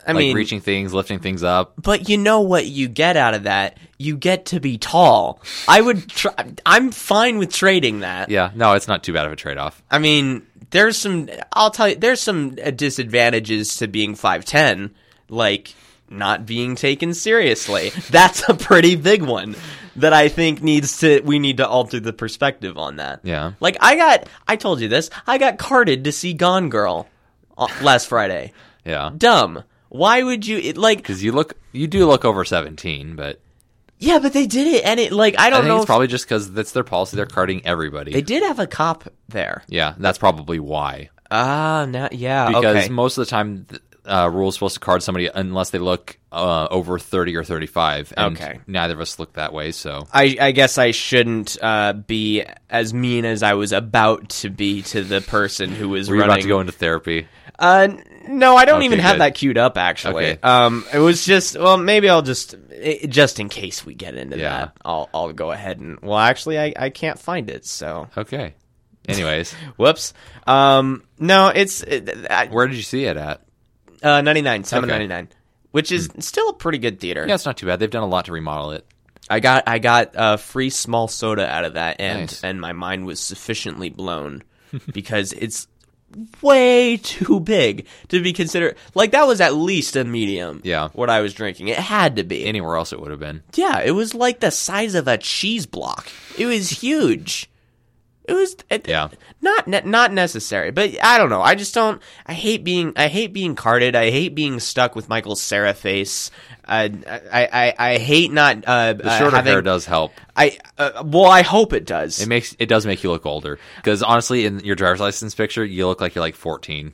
I like mean, reaching things, lifting things up. but you know what you get out of that? You get to be tall. I would. Try, I'm fine with trading that. Yeah, no, it's not too bad of a trade-off. I mean, there's some. I'll tell you, there's some disadvantages to being five ten, like not being taken seriously. That's a pretty big one that I think needs to. We need to alter the perspective on that. Yeah. Like I got. I told you this. I got carded to see Gone Girl uh, last Friday. Yeah. Dumb. Why would you it, like? Because you look, you do look over seventeen, but Yeah, but they did it, and it like I I don't think know. it's if- probably just because that's their policy. They're carding everybody. They did have a cop there. Yeah, that's probably why. Ah, now yeah, Because okay. most of the time, uh, rules supposed to card somebody unless they look uh, over thirty or thirty-five. And Okay. neither of us look that way, so. I, I guess I shouldn't uh, be as mean as I was about to be to the person who was Were you running. about to go into therapy? Uh, no, I don't Okay, even have good. that queued up. Actually, Okay. um, it was just well, maybe I'll just it, just in case we get into Yeah. that, I'll I'll go ahead and well, actually, I, I can't find it, so Okay. Anyways, whoops. Um, no, it's it, I, where did you see it at? uh ninety-nine, seven Okay. ninety-nine, which is still a pretty good theater. Yeah, it's not too bad. They've done a lot to remodel it. I got I got a free small soda out of that, and Nice. and my mind was sufficiently blown because it's way too big to be considered. Like that was at least a medium. Yeah. what I was drinking, it had to be. Anywhere else it would have been. Yeah, it was like the size of a cheese block. It was huge. It was it, Yeah. not ne- not necessary, but I don't know. I just don't. I hate being. I hate being carded. I hate being stuck with Michael Cera face. Uh, I, I I hate not. Uh, The shorter uh, having, hair does help. I uh, well, I hope it does. It makes it does make you look older. Because honestly, in your driver's license picture, you look like you're like fourteen.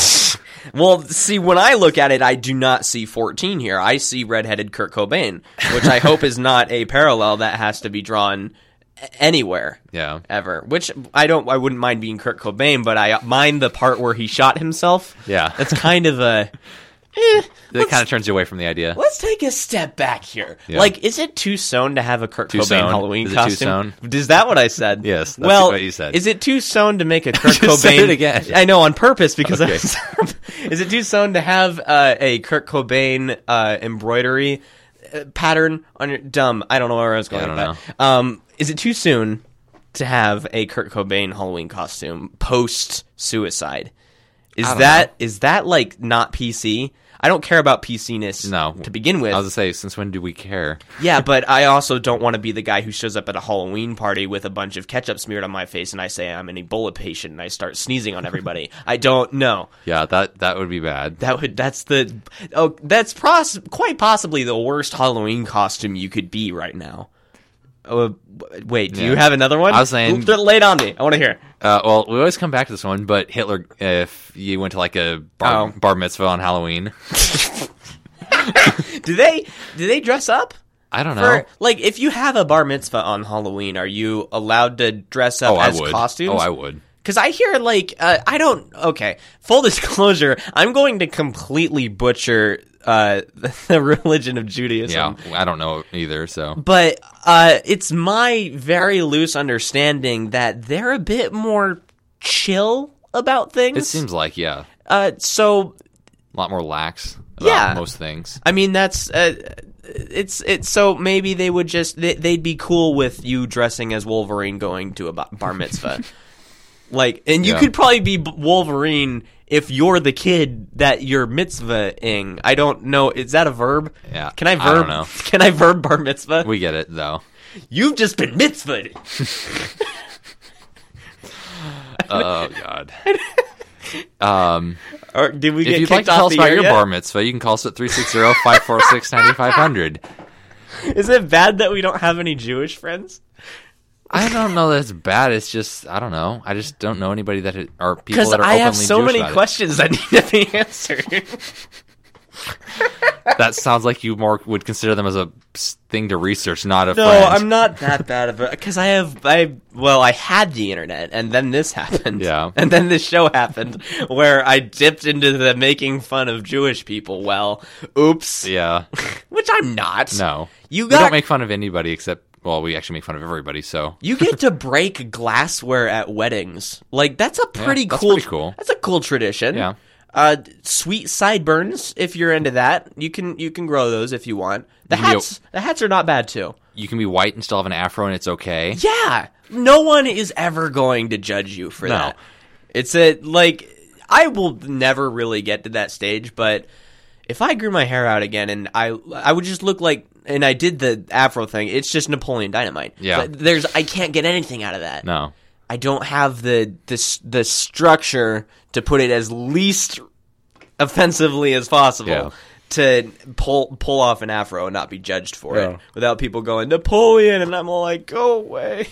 Well, see, when I look at it, I do not see fourteen here. I see redheaded Kurt Cobain, which I hope is not a parallel that has to be drawn a- anywhere. Yeah. Ever. Which I don't. I wouldn't mind being Kurt Cobain, but I mind the part where he shot himself. Yeah. That's kind of a. Eh, That kind of turns you away from the idea. let's take a step back here. Yeah. Like, is it too sown to have a Kurt Too Cobain sown? Halloween Is it too costume? sown? Is that what I said? Yes, that's well, what you said. Is it too sown to make a Kurt Just Cobain? say it again. I know on purpose because Okay. I, is it too sown to have uh, a Kurt Cobain uh, embroidery uh, pattern on your dumb? I don't know where I was going Yeah, I with don't that. Um, is it too soon to have a Kurt Cobain Halloween costume post suicide? Is I don't that is that like not P C? I don't care about P C-ness No. to begin with. I was going to say, since when do we care? Yeah, but I also don't want to be the guy who shows up at a Halloween party with a bunch of ketchup smeared on my face and I say I'm an Ebola patient and I start sneezing on everybody. I don't know. Yeah, that that would be bad. That would that's the oh that's pros, quite possibly the worst Halloween costume you could be right now. Oh, wait, do Yeah. you have another one? I was saying- lay it on me. I want to hear. Uh, well, we always come back to this one, but Hitler, if you went to like a bar, Oh. bar mitzvah on Halloween, Do they do they dress up? I don't know. For, like, if you have a bar mitzvah on Halloween, are you allowed to dress up oh, I as would. costumes? Oh, I would. Because I hear, like, uh, I don't... Okay, full disclosure, I'm going to completely butcher uh, the religion of Judaism. Yeah, I don't know either, so. But uh, it's my very loose understanding that they're a bit more chill about things. It seems like, yeah, Uh, so, a lot more lax about Yeah. most things. I mean, that's... Uh, it's it's so maybe they would just... They, they'd be cool with you dressing as Wolverine going to a ba- bar mitzvah. Like, and you Yeah. could probably be B- Wolverine if you're the kid that you're mitzvah-ing. I don't know. Is that a verb? Yeah, Can I I verb? don't know. Can I verb bar mitzvah? We get it, though. You've just been mitzvahed. Oh, God. Um, Or did we if get you'd kicked like to off tell us the about air your yet? bar mitzvah, you can call us at three six zero, five four six, nine five zero zero. Is it bad that we don't have any Jewish friends? I don't know that it's bad. It's just, I don't know. I just don't know anybody that it, are people Because that are I openly have so Jewish many about it. questions that need to be answered. That sounds like you more would consider them as a s- thing to research, not a No, friend. I'm not that bad of a... Because I have... I Well, I had the internet, and then this happened. Yeah. And then this show happened, where I dipped into the making fun of Jewish people. Well, oops. Yeah. Which I'm not. No. You We got... don't make fun of anybody except, well, we actually make fun of everybody, so. You get to break glassware at weddings. Like, that's a pretty that's cool... pretty cool. That's a cool tradition. Yeah. Uh, sweet sideburns, if you're into that, you can you can grow those if you want. The You can be hats, the hats are not bad too. You can be white and still have an afro, and it's okay. Yeah, no one is ever going to judge you for No. that. It's a like I will never really get to that stage, but if I grew my hair out again and I I would just look like, and I did the afro thing, it's just Napoleon Dynamite. Yeah. But there's I can't get anything out of that. No. I don't have the the the structure to put it as least offensively as possible Yeah. to pull pull off an afro and not be judged for Yeah. it without people going Napoleon, and I'm all like, go away.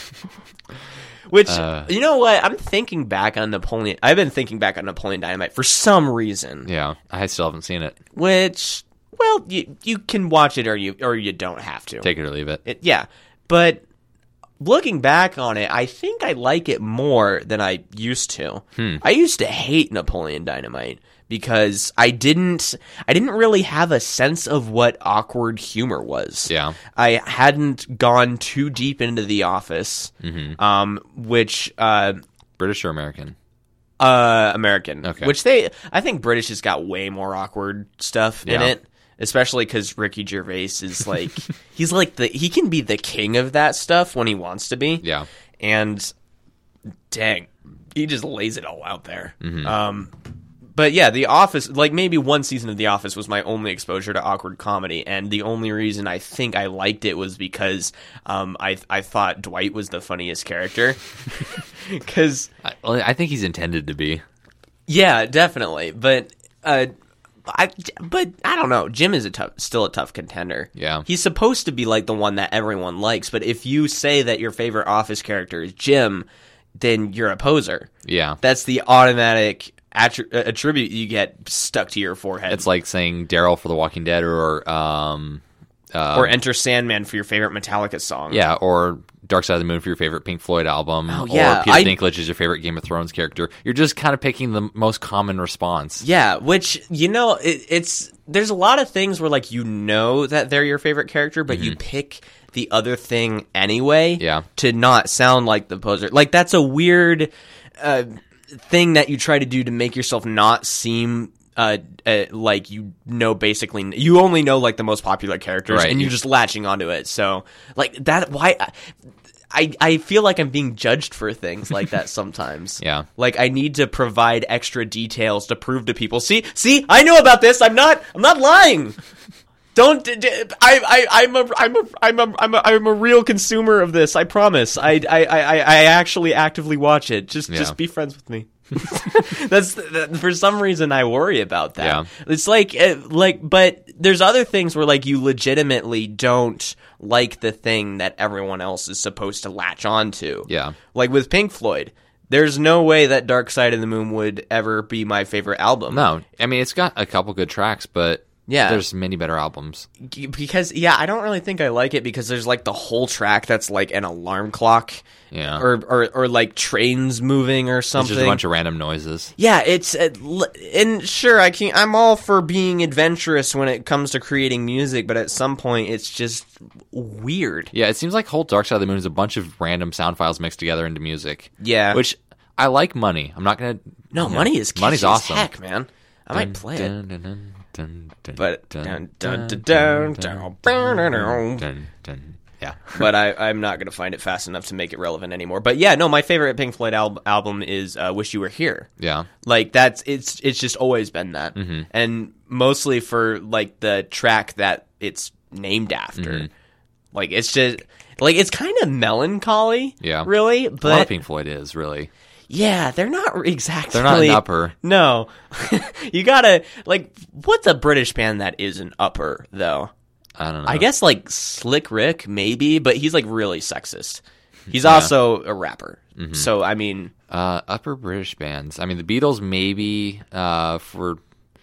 Which, Uh, you know what? I'm thinking back on Napoleon. I've been thinking back on Napoleon Dynamite for some reason. Yeah, I still haven't seen it. Which, well, you you can watch it or you or you don't have to. Take it or leave it. It, yeah, but looking back on it, I think I like it more than I used to. Hmm. I used to hate Napoleon Dynamite because I didn't I didn't really have a sense of what awkward humor was. Yeah. I hadn't gone too deep into The Office, Mm-hmm. um, which uh, British or American? uh, American, Okay. which they I think British has got way more awkward stuff in Yeah. it. Especially because Ricky Gervais is like, he's like the, he can be the king of that stuff when he wants to be. Yeah. And dang, he just lays it all out there. Mm-hmm. Um, but yeah, The Office, like maybe one season of The Office was my only exposure to awkward comedy. And the only reason I think I liked it was because um, I I thought Dwight was the funniest character. Because, I, well, I think he's intended to be. yeah, definitely. But, uh, I, but I don't know. Jim is a tough, still a tough contender. Yeah. He's supposed to be like the one that everyone likes, but if you say that your favorite Office character is Jim, then you're a poser. Yeah. That's the automatic attri- attribute you get stuck to your forehead. It's like saying Daryl for The Walking Dead or um uh, or Enter Sandman for your favorite Metallica song. yeah, or Dark Side of the Moon for your favorite Pink Floyd album. Oh, yeah. Or Peter I- Dinklage is your favorite Game of Thrones character. You're just kind of picking the most common response. Yeah, which, you know, it, it's there's a lot of things where, like, you know that they're your favorite character, but you pick the other thing anyway Mm-hmm. Yeah. to not sound like the poser. Like, that's a weird uh, thing that you try to do to make yourself not seem uh, uh, like you know basically... You only know, like, the most popular characters, Right. and you're just latching onto it. So, like, that... Why... I, I feel like I'm being judged for things like that sometimes. Yeah. Like, I need to provide extra details to prove to people. See, see, I know about this. I'm not, I'm not lying. Don't, d- d- I, I, I'm a, I'm a, I'm a, I'm a, I'm a real consumer of this. I promise. I, I, I, I actually actively watch it. Just, Yeah. just be friends with me. That's that, for some reason I worry about that. Yeah. It's like, uh, like, but there's other things where like you legitimately don't like the thing that everyone else is supposed to latch on to. Yeah. Like with Pink Floyd, there's no way that Dark Side of the Moon would ever be my favorite album. No, I mean, it's got a couple good tracks, but Yeah. there's many better albums. Because, yeah, I don't really think I like it because there's like the whole track that's like an alarm clock. Yeah. Or, or, or like trains moving or It's something. just a bunch of random noises. Yeah, it's uh, l- and sure, I can. I'm all for being adventurous when it comes to creating music, but at some point, it's just weird. Yeah, it seems like whole Dark Side of the Moon is a bunch of random sound files mixed together into music. Yeah. Which I like Money. I'm not gonna. No, you know, money is catchy money's as awesome. heck, man. I might Dun, play it, dun, dun, dun, dun, dun, but dun, dun, dun, dun, dun, dun, dun, dun, dun, dun, dun, dun. Yeah. but I, I'm not going to find it fast enough to make it relevant anymore. But yeah, no, my favorite Pink Floyd al- album is uh, "Wish You Were Here." Yeah. Like that's it's it's just always been that, Mm-hmm. and mostly for like the track that it's named after. Mm-hmm. Like it's just like it's kind of melancholy, Yeah. really. A lot But of Pink Floyd is, really. yeah, they're not exactly. They're not an upper. No, you gotta like what's a British band that is an upper though? I don't know. I guess like Slick Rick maybe, but he's like really sexist. He's also a rapper, Mm-hmm. so I mean. Uh, upper British bands. I mean, the Beatles maybe uh, for...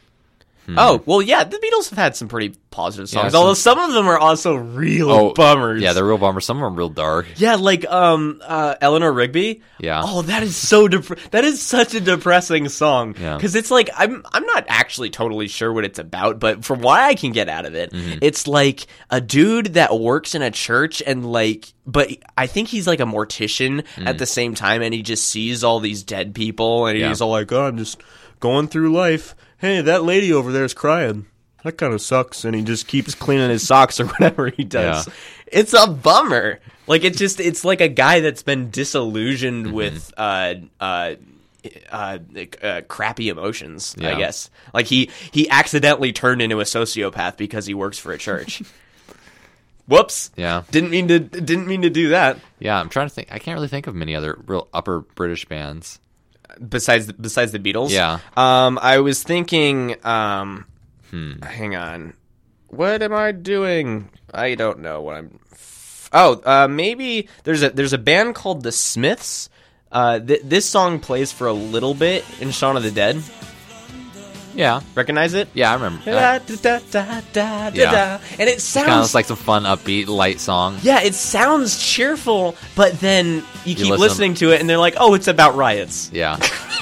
Oh, well, yeah, the Beatles have had some pretty positive songs, Yeah, some- although some of them are also real Oh, bummers. Yeah, they're real bummers. Some are real dark. Yeah, like um, uh, Eleanor Rigby. Yeah. Oh, that is so dep- that is such a depressing song. Yeah. Because it's like I'm I'm not actually totally sure what it's about, but from what I can get out of it, Mm-hmm. it's like a dude that works in a church and like, but I think he's like a mortician at the same time, and he just sees all these dead people, and Mm. Yeah. he's all like, "Oh, I'm just going through life. Hey, that lady over there is crying. That kind of sucks. And he just keeps cleaning his socks or whatever he does. Yeah. It's a bummer. Like, it's just, it's like a guy that's been disillusioned Mm-hmm. with, uh, uh, uh, uh, crappy emotions, Yeah. I guess. Like, he, he accidentally turned into a sociopath because he works for a church. Whoops. Yeah. Didn't mean to, didn't mean to do that. Yeah, I'm trying to think. I can't really think of many other real upper British bands. Besides, the, besides the Beatles? Yeah. Um, I was thinking, um, Hmm. hang on. What am I doing? I don't know what I'm. F- oh, uh, maybe there's a there's a band called the Smiths. Uh, th- this song plays for a little bit in Shaun of the Dead. Yeah. Recognize it? Yeah, I remember. Da, Uh, da, da, da, da, Yeah. da. And it Kind sounds of like some fun, upbeat, light song. yeah, it sounds cheerful, but then you keep listen- listening to it, and they're like, "Oh, it's about riots." Yeah.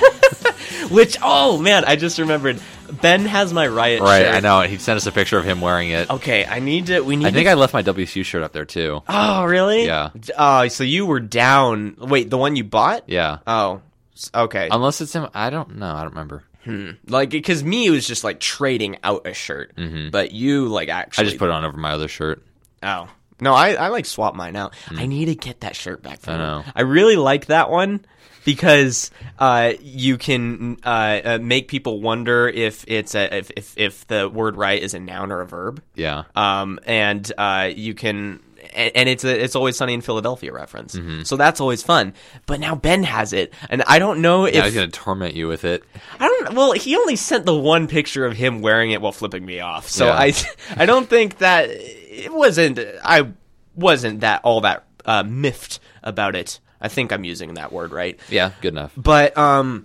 Which, oh man, I just remembered. Ben has my riot Right, shirt. I know. He sent us a picture of him wearing it. Okay, I need to. We need. I think to I left my W C U shirt up there, too. Oh, really? Yeah. Oh, so you were down. Wait, the one you bought? Yeah. Oh, s- okay. Unless it's him. I don't know. I don't remember. Like, because me, it was just like trading out a shirt. Mhm. But you, like, I actually. just put it on over my other shirt. Oh. No, I, I like swap mine out. I need to get that shirt back from I you. know. I really like that one because uh, you can uh, uh, make people wonder if it's a if, if if the word right is a noun or a verb. Yeah. Um, and uh, you can, and, and it's a it's Always Sunny in Philadelphia reference, so that's always fun. But now Ben has it, and I don't know if Now he's going to torment you with it. I don't. Well, he only sent the one picture of him wearing it while flipping me off, so Yeah. I I don't think that it wasn't. I wasn't that all that uh, miffed about it. I think I'm using that word right. Yeah, good enough. But um,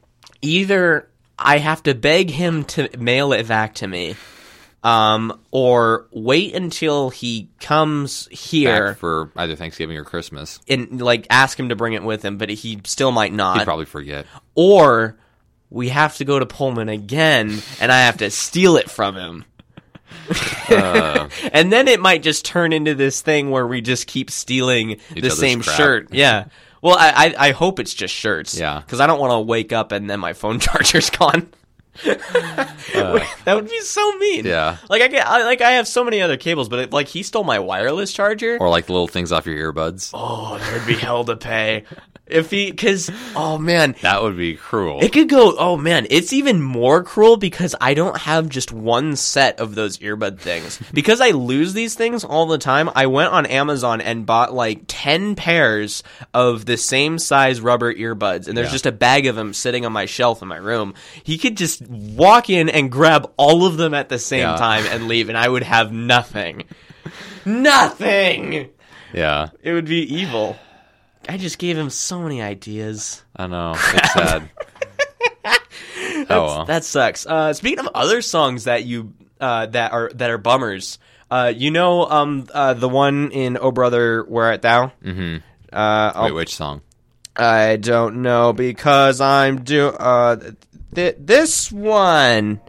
either I have to beg him to mail it back to me, um, or wait until he comes here Back for either Thanksgiving or Christmas. and like ask him to bring it with him, but he still might not. He'd probably forget. Or we have to go to Pullman again, and I have to steal it from him. Uh, And then it might just turn into this thing where we just keep stealing the other's same crap. shirt. Yeah. Well, I, I I hope it's just shirts. Yeah. Because I don't want to wake up and then my phone charger's gone. That would be so mean. Yeah. Like I get, I, like I have so many other cables, but it, like he stole my wireless charger. or like the little things off your earbuds. Oh, there'd be hell to pay if he. Because oh man, That would be cruel. it could go. Oh man, it's even more cruel because I don't have just one set of those earbud things. Because I lose these things all the time. I went on Amazon and bought like ten pairs of the same size rubber earbuds, and there's Yeah. just a bag of them sitting on my shelf in my room. He could just walk in and grab all of them at the same Yeah. time and leave, and I would have nothing. Nothing. Yeah. It would be evil. I just gave him so many ideas. I know. It's sad. oh, well. That sucks. Uh, speaking of other songs that you uh, that are that are bummers, uh, you know, um, uh, the one in "Oh Brother, Where Art Thou." Mhm. Uh, Wait, I'll- which song? I don't know because I'm do uh th- this one.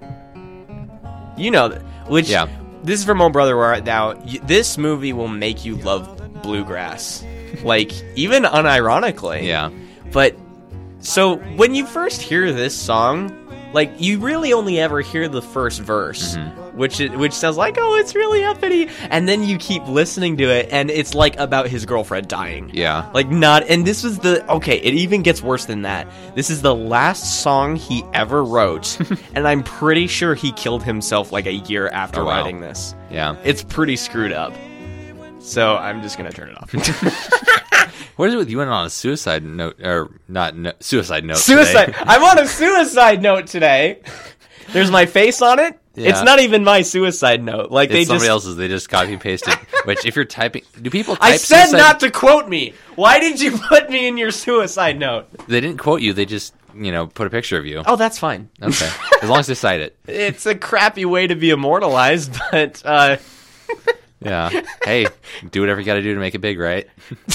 You know, th- which Yeah. this is from "Oh Brother, Where Art Thou." Y- This movie will make you love bluegrass, like even unironically. Yeah. But so when you first hear this song, like you really only ever hear the first verse, which is, which sounds like, oh, it's really uppity, and then you keep listening to it, and it's like about his girlfriend dying. Yeah. Like not, and this was the okay. It even gets worse than that. This is the last song he ever wrote, and I'm pretty sure he killed himself like a year after Oh, wow. writing this. Yeah. It's pretty screwed up. So I'm just gonna turn it off. What is it with you went on a suicide note, or not no, suicide note? Suicide. today? I'm on a suicide note today. There's my face on it. Yeah. It's not even my suicide note. Like they It's somebody just. else's. They just copy and pasted. Which, if you're typing, do people type I said suicide? not to quote me. Why did you put me in your suicide note? They didn't quote you. They just, you know, put a picture of you. Oh, that's fine. Okay. As long as they cite it. It's a crappy way to be immortalized, but uh, Yeah. Hey, do whatever you got to do to make it big, right?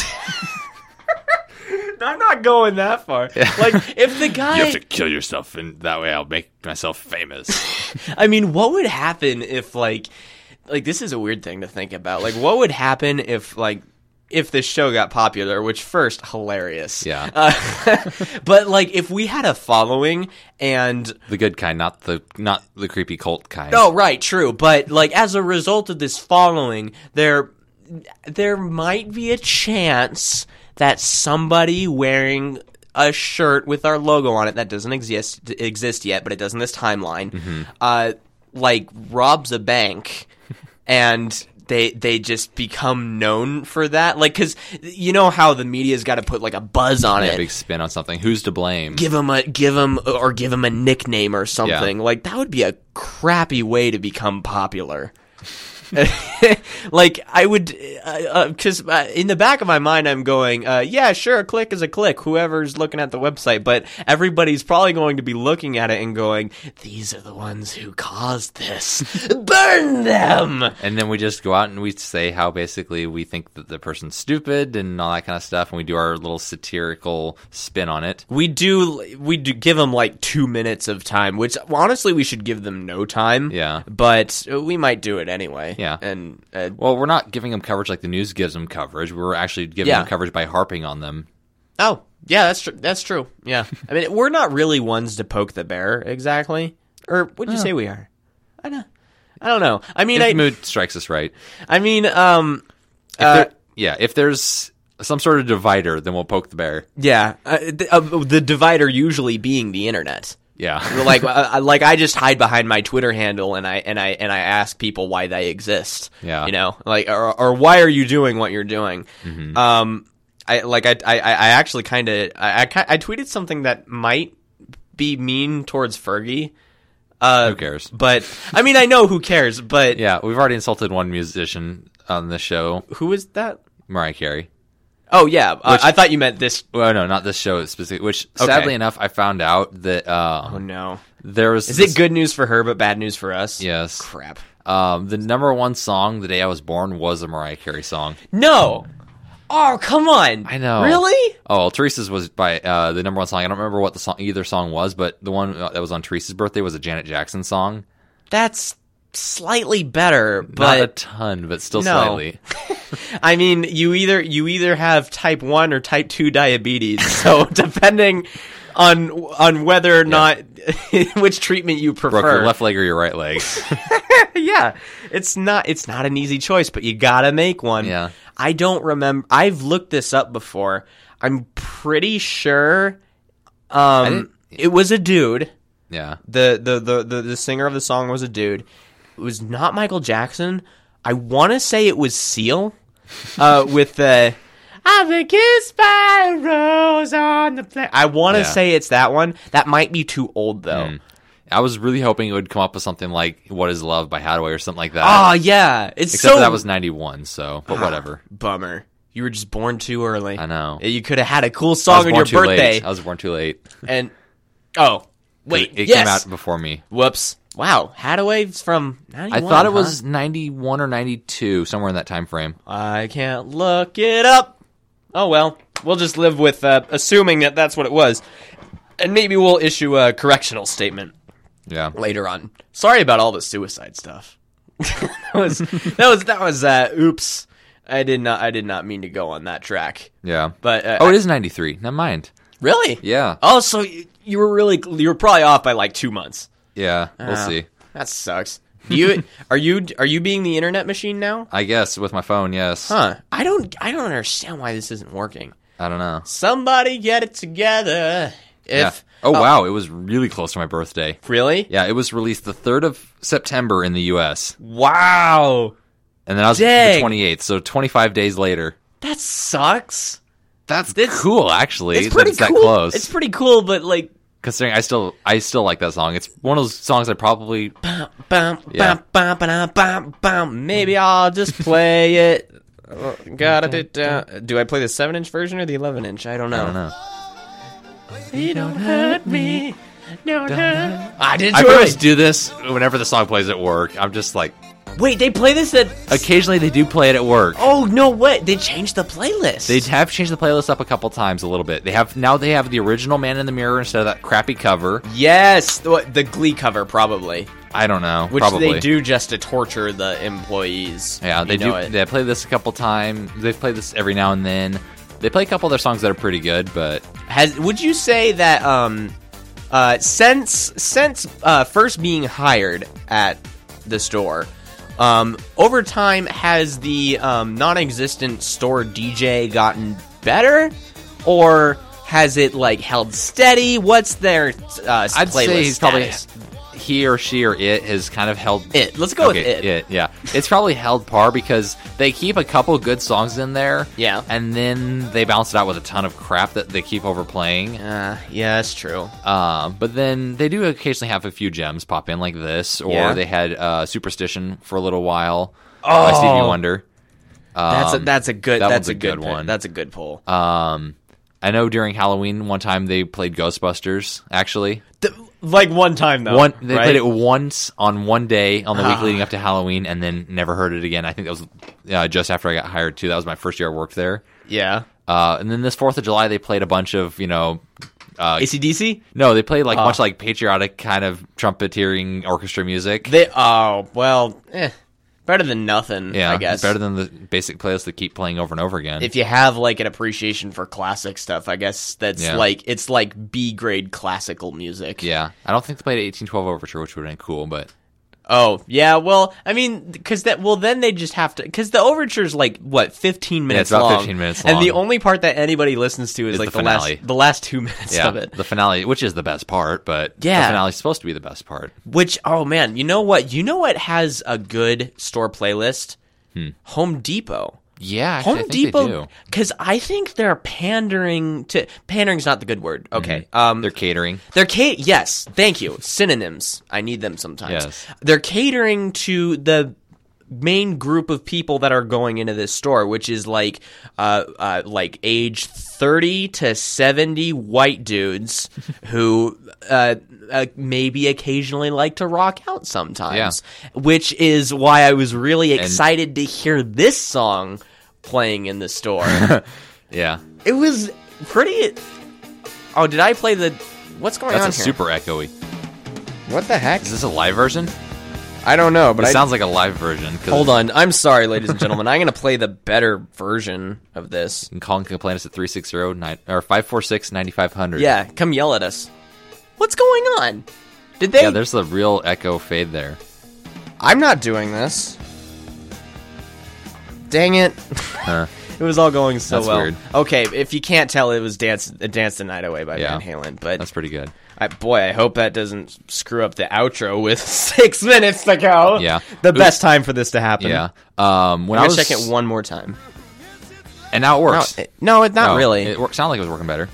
I'm not going that far. Like if the guy, You have to kill yourself, and that way I'll make myself famous. I mean, what would happen if like, like this is a weird thing to think about. Like, what would happen if like if this show got popular, which first, hilarious. Yeah. Uh, but, like, if we had a following and... The good kind, not the not the creepy cult kind. Oh, right, true. But, like, as a result of this following, there there might be a chance that somebody wearing a shirt with our logo on it that doesn't exist exist yet, but it does in this timeline, mm-hmm. uh, like, robs a bank and... They they just become known for that, like, because you know how the media's got to put like a buzz on yeah, it, big spin on something. Who's to blame? Give them a give them or give them a nickname or something. Yeah. Like that would be a crappy way to become popular. Like I would, because uh, uh, in the back of my mind I'm going, uh, yeah, sure, a click is a click. Whoever's looking at the website, but everybody's probably going to be looking at it and going, these are the ones who caused this. Burn them. And then we just go out and we say how basically we think that the person's stupid and all that kind of stuff, and we do our little satirical spin on it. We do we do give them like two minutes of time, which honestly we should give them no time. Yeah, but we might do it anyway. Yeah, and uh, well, we're not giving them coverage like the news gives them coverage. We're actually giving yeah. them coverage by harping on them. Oh, yeah, that's true. That's true. Yeah, I mean, we're not really ones to poke the bear exactly. Or would you oh. say we are? I don't. I don't know. I mean, if I, the mood strikes us right. I mean, um, if uh, there, yeah, if there's some sort of divider, then we'll poke the bear. Yeah, uh, the, uh, the divider usually being the internet. Yeah, like uh, like I just hide behind my Twitter handle and I and I and I ask people why they exist. Yeah, you know, like or, or why are you doing what you're doing? Mm-hmm. Um, I like I I, I actually kind of I, I I tweeted something that might be mean towards Fergie. Uh, who cares? But I mean, I know who cares. But yeah, we've already insulted one musician on the show. Who is that? Mariah Carey. Oh yeah, uh, I thought you meant this. Well, no, not this show specifically. Which, okay. sadly enough, I found out that. Uh, oh no, there was. Is this, it good news for her but bad news for us? Yes. Crap. Um, the number one song the day I was born was a Mariah Carey song. No. Oh come on! I know. Really? Oh, well, Teresa's was by uh, the number one song. I don't remember what the song either song was, but the one that was on Teresa's birthday was a Janet Jackson song. That's slightly better, but not a ton, but still no. slightly. I mean, you either you either have type one or type two diabetes, so depending on on whether or yeah. not which treatment you prefer, Brooke, your left leg or your right leg. Yeah, it's not it's not an easy choice, but you gotta make one. Yeah, I don't remember. I've looked this up before. I'm pretty sure um, it was a dude. Yeah, the the, the the the singer of the song was a dude. It was not Michael Jackson. I want to say it was Seal uh, with the I've been kissed by a rose on the plane. I want to yeah. say it's that one. That might be too old, though. Mm. I was really hoping it would come up with something like What Is Love by Hadaway or something like that. Oh, yeah. It's Except so... that was ninety-one, so, but whatever. Bummer. You were just born too early. I know. You could have had a cool song on your birthday. Late. I was born too late. And, oh, wait, It, it yes. came out before me. Whoops. Wow, Hadaway's from ninety-one, I thought it huh? was ninety-one or ninety-two, somewhere in that time frame. I can't look it up. Oh, well, we'll just live with uh, assuming that that's what it was. And maybe we'll issue a correctional statement yeah. later on. Sorry about all the suicide stuff. that was, that was, that was, uh, oops. I did not, I did not mean to go on that track. Yeah. But uh, Oh, it I, is ninety-three. Never mind. Really? Yeah. Oh, so you, you were really, you were probably off by like two months. Yeah, we'll uh, see. That sucks. Do you are you are you being the internet machine now? I guess with my phone, yes. Huh? I don't I don't understand why this isn't working. I don't know. Somebody get it together. If yeah. Oh, oh wow, it was really close to my birthday. Really? Yeah, it was released the third of September in the U S. Wow. And then I was Dang. the twenty-eighth, so twenty-five days later. That sucks. That's it's, cool, actually. It's pretty it's cool. that close. It's pretty cool, but like. Considering I still, I still like that song. It's one of those songs I probably. Bum, bum, yeah. bum, bum, bum, bum. Maybe I'll just play it. Got it. Uh, do I play the seven-inch version or the eleven-inch? I don't know. I don't know. You don't hurt me. Don't hurt. I did. I always do this whenever the song plays at work. I'm just like, Wait, they play this at... Occasionally they do play it at work. Oh, no way. They changed the playlist. They have changed the playlist up a couple times a little bit. They have now they have the original Man in the Mirror instead of that crappy cover. Yes, the, the Glee cover, probably. I don't know. Which probably. they do just to torture the employees. Yeah, they You know do. it. They play this a couple times. They've played this every now and then. They play a couple of their songs that are pretty good, but... Has Would you say that um, uh, since, since uh, first being hired at the store... Um, over time, has the um, non-existent store D J gotten better, or has it like held steady? What's their uh, I'd playlist say he's status? probably he or she or it has kind of held It. Let's go okay, with it. Yeah, it's probably held par because they keep a couple good songs in there. Yeah. and then they balance it out with a ton of crap that they keep overplaying. Uh, yeah, that's true. Um, but then they do occasionally have a few gems pop in like this, or Yeah. they had uh, Superstition for a little while Oh. by Stevie Wonder. Um, That's a that's a good that that's one's a a good good pi- one. That's a good pull. Um, I know during Halloween one time they played Ghostbusters. Actually, The- like one time though. one they right? played it once on one day on the week Ah. leading up to Halloween, and then never heard it again. I think that was uh, just after I got hired too. That was my first year I worked there. Yeah. Uh, and then this Fourth of July they played a bunch of you know. Uh, A C D C? no, they played like Ah. much like patriotic kind of trumpeteering orchestra music. They oh well, eh, better than nothing. yeah, I guess better than the basic playlists that keep playing over and over again. if you have like an appreciation for classic stuff, I guess that's Yeah. like it's like B grade classical music. yeah, I don't think they played eighteen twelve Overture, which would have been cool, but Oh yeah. Well, I mean, because that well then they just have to because the overture's like what fifteen minutes it's about long, fifteen minutes and the long. only part that anybody listens to is Is like the the, last finale. the last two minutes yeah, of it. the finale, which is the best part, but Yeah. the finale's supposed to be the best part. Which oh man, you know what? You know what has a good store playlist? Home Depot. Yeah, actually, Home I think Depot, they do. because I think they're pandering to. Pandering's not the good word. Okay, um, They're catering. they're ca- Yes, thank you. Synonyms. I need them sometimes. Yes. They're catering to the main group of people that are going into this store, which is like, uh, uh like age thirty to seventy white dudes who, uh, uh, maybe occasionally like to rock out sometimes. Which is why I was really excited to hear this song playing in the store. Yeah, It was pretty. Oh, did I play the? What's going that's on a here? super echoey. What the heck? Is this a live version? I don't know, but It I, sounds like a live version. 'cause hold on. I'm sorry, ladies and gentlemen. I'm going to play the better version of this. You can call and complain us at three six zero nine or five four six nine five hundred. Yeah, come yell at us. What's going on? Did they? yeah. There's the real echo fade there. I'm not doing this. Dang it. Huh. It was all going so That's well. weird. Okay, if you can't tell, it was Dance Dance the Night Away by Yeah. Van Halen. But That's pretty good. I, boy, I hope that doesn't screw up the outro with six minutes to go. Yeah. The Oops. best time for this to happen. Yeah. Um, when I'm I going was to check it one more time. and now it No, works. it, no, it's not No, really. It worked, sounded like it was working better.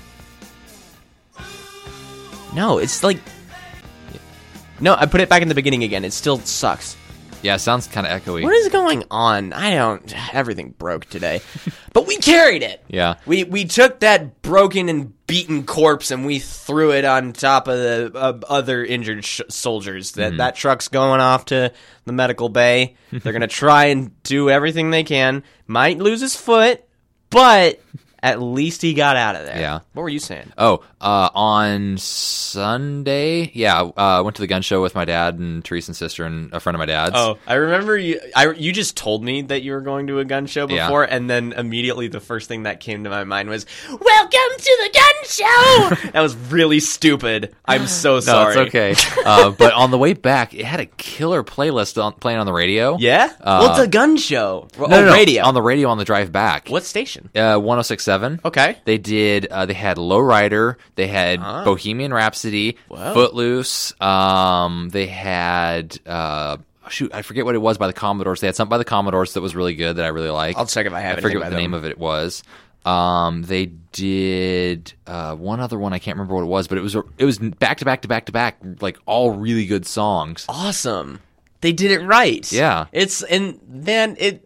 No, it's like... No, I put it back in the beginning again. It still sucks. Yeah, it sounds kind of echoey. What is going on? I don't... Everything broke today. But we carried it! Yeah. We we took that broken and beaten corpse and we threw it on top of the uh, other injured sh- soldiers. That that truck's going off to the medical bay. They're going to try and do everything they can. Might lose his foot, but at least he got out of there. Yeah. What were you saying? Oh, uh, on Sunday, yeah, uh, I went to the gun show with my dad and Teresa and sister and a friend of my dad's. Oh, I remember you. I you just told me that you were going to a gun show Yeah. before, and then immediately the first thing that came to my mind was, "Welcome to the gun show." That was really stupid. I'm so no, sorry. it's okay. uh, but on the way back, it had a killer playlist on, playing on the radio. Yeah. Uh, well, it's a gun show. No, oh, no, no, radio. on the radio on the drive back. What station? Uh, one oh six point seven. Okay. They did. Uh, they had Lowrider. They had Ah. Bohemian Rhapsody. Wow. Footloose. Um, they had. Uh, shoot, I forget what it was by the Commodores. They had something by the Commodores that was really good that I really liked. I'll check if I have I anything forget by what the them. name of it was. Um, they did uh, one other one. I can't remember what it was, but it was it was back to back to back to back, like all really good songs. Awesome. They did it right. Yeah. It's and then it.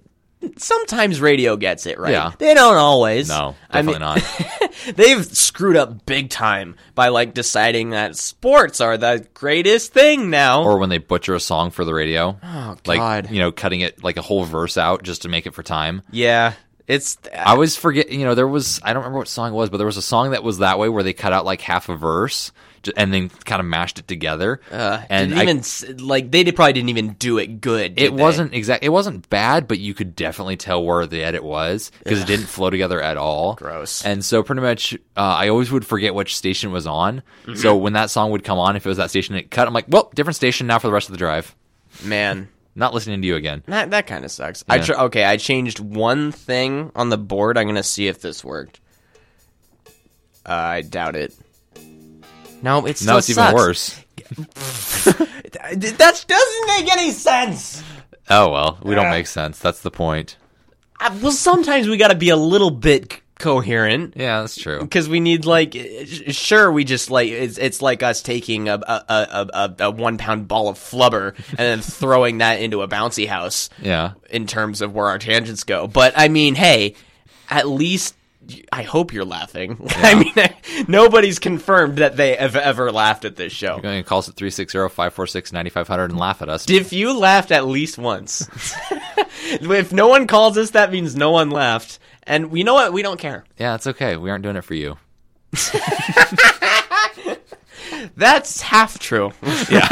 sometimes radio gets it right. Yeah. They don't always. No, I definitely mean, not. They've screwed up big time by like deciding that sports are the greatest thing now. Or when they butcher a song for the radio. Oh, Like, God. you know, cutting it like a whole verse out just to make it for time. Yeah, it's. I always forget, you know, there was, I don't remember what song it was, but there was a song that was that way where they cut out like half a verse j- and then kind of mashed it together. Uh, and didn't I- even s like they did, probably didn't even do it good. did it they? wasn't exact. It wasn't bad, but you could definitely tell where the edit was because it didn't flow together at all. Gross. And so pretty much, uh, I always would forget which station was on. Mm-hmm. So when that song would come on, if it was that station, it cut. I'm like, well, different station now for the rest of the drive. Man. Not listening to you again. That that kind of sucks. I tr- okay, I changed one thing on the board. I'm gonna see if this worked. Uh, I doubt it. No, it still No, it's even sucks. worse. That doesn't make any sense. Oh well, we don't make sense. That's the point. Uh, well, sometimes we got to be a little bit c- coherent. Yeah, that's true. Because we need, like, sh- sure, we just, like, it's, it's like us taking a, a, a, a, a one pound ball of flubber and then throwing that into a bouncy house Yeah. in terms of where our tangents go. But, I mean, hey, at least, I hope you're laughing. I mean, nobody's confirmed that they have ever laughed at this show. You're going to call us at three six zero, five four six, nine five zero zero and laugh at us. If you laughed at least once. If no one calls us, that means no one laughed. And you know what? We don't care. Yeah, it's okay. We aren't doing it for you. That's half true. Yeah.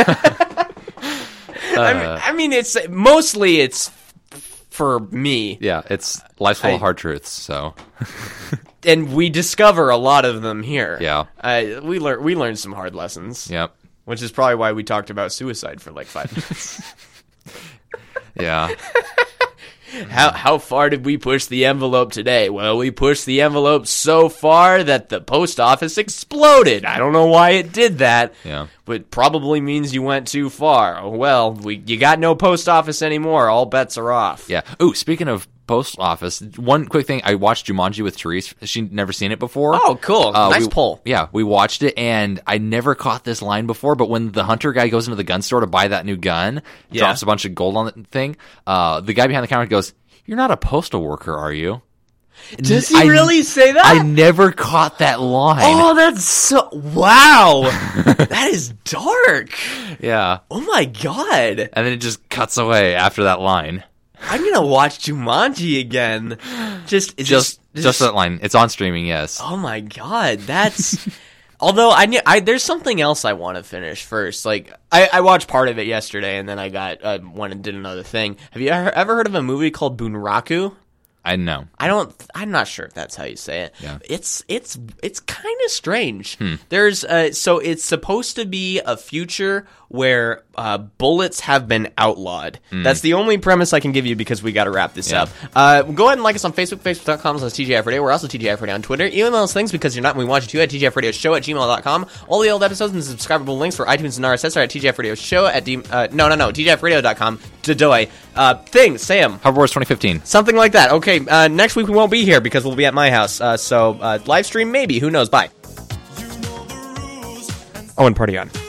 I, mean, I mean, it's mostly it's f- for me, Yeah, it's life's full I- of hard truths, so. and we discover a lot of them here. Yeah. uh, we learn we learned some hard lessons. Yep. Which is probably why we talked about suicide for like five minutes. Yeah. How how far did we push the envelope today? Well, we pushed the envelope so far that the post office exploded. I don't know why it did that. Yeah. But probably means you went too far. Oh, well, we you got no post office anymore. All bets are off. Yeah. Ooh, speaking of post office, one quick thing. I watched Jumanji with Therese. She'd never seen it before. Oh, cool. Uh, nice we- poll. Yeah, we watched it, and I never caught this line before, but when the hunter guy goes into the gun store to buy that new gun, Yeah. drops a bunch of gold on the thing, uh, the guy behind the counter goes, "You're not a postal worker, are you?" Does he I- really say that? I never caught that line. Oh, that's so... Wow. That is dark. Yeah. Oh, my God. And then it just cuts away after that line. I'm going to watch Jumanji again. Just... is Just, this- just that line. It's on streaming, yes. Oh, my God. That's... Although, I, ne- I there's something else I want to finish first. Like, I, I watched part of it yesterday, and then I got uh, went and did another thing. Have you ever, ever heard of a movie called Bunraku? I know. I don't. I'm not sure if that's how you say it. Yeah. It's it's it's kind of strange. There's uh, so it's supposed to be a future where uh, bullets have been outlawed. That's the only premise I can give you because we got to wrap this Yeah. up. Uh, go ahead and like us on Facebook, facebook dot com slash T G I F Radio. We're also T G I F Radio on Twitter. Email us things because you're not when we want you to at T G I F Radio Show at gmail dot com. All the old episodes and subscribable links for iTunes and R S S are at T G I F Radio Show at D- uh, no no no T G I F radio dot com. Dodoy. Uh, things, Sam. Hover Wars twenty fifteen. Something like that. Okay, uh, next week we won't be here because we'll be at my house. Uh, so, uh, live stream maybe. Who knows? Bye. Oh, and party on.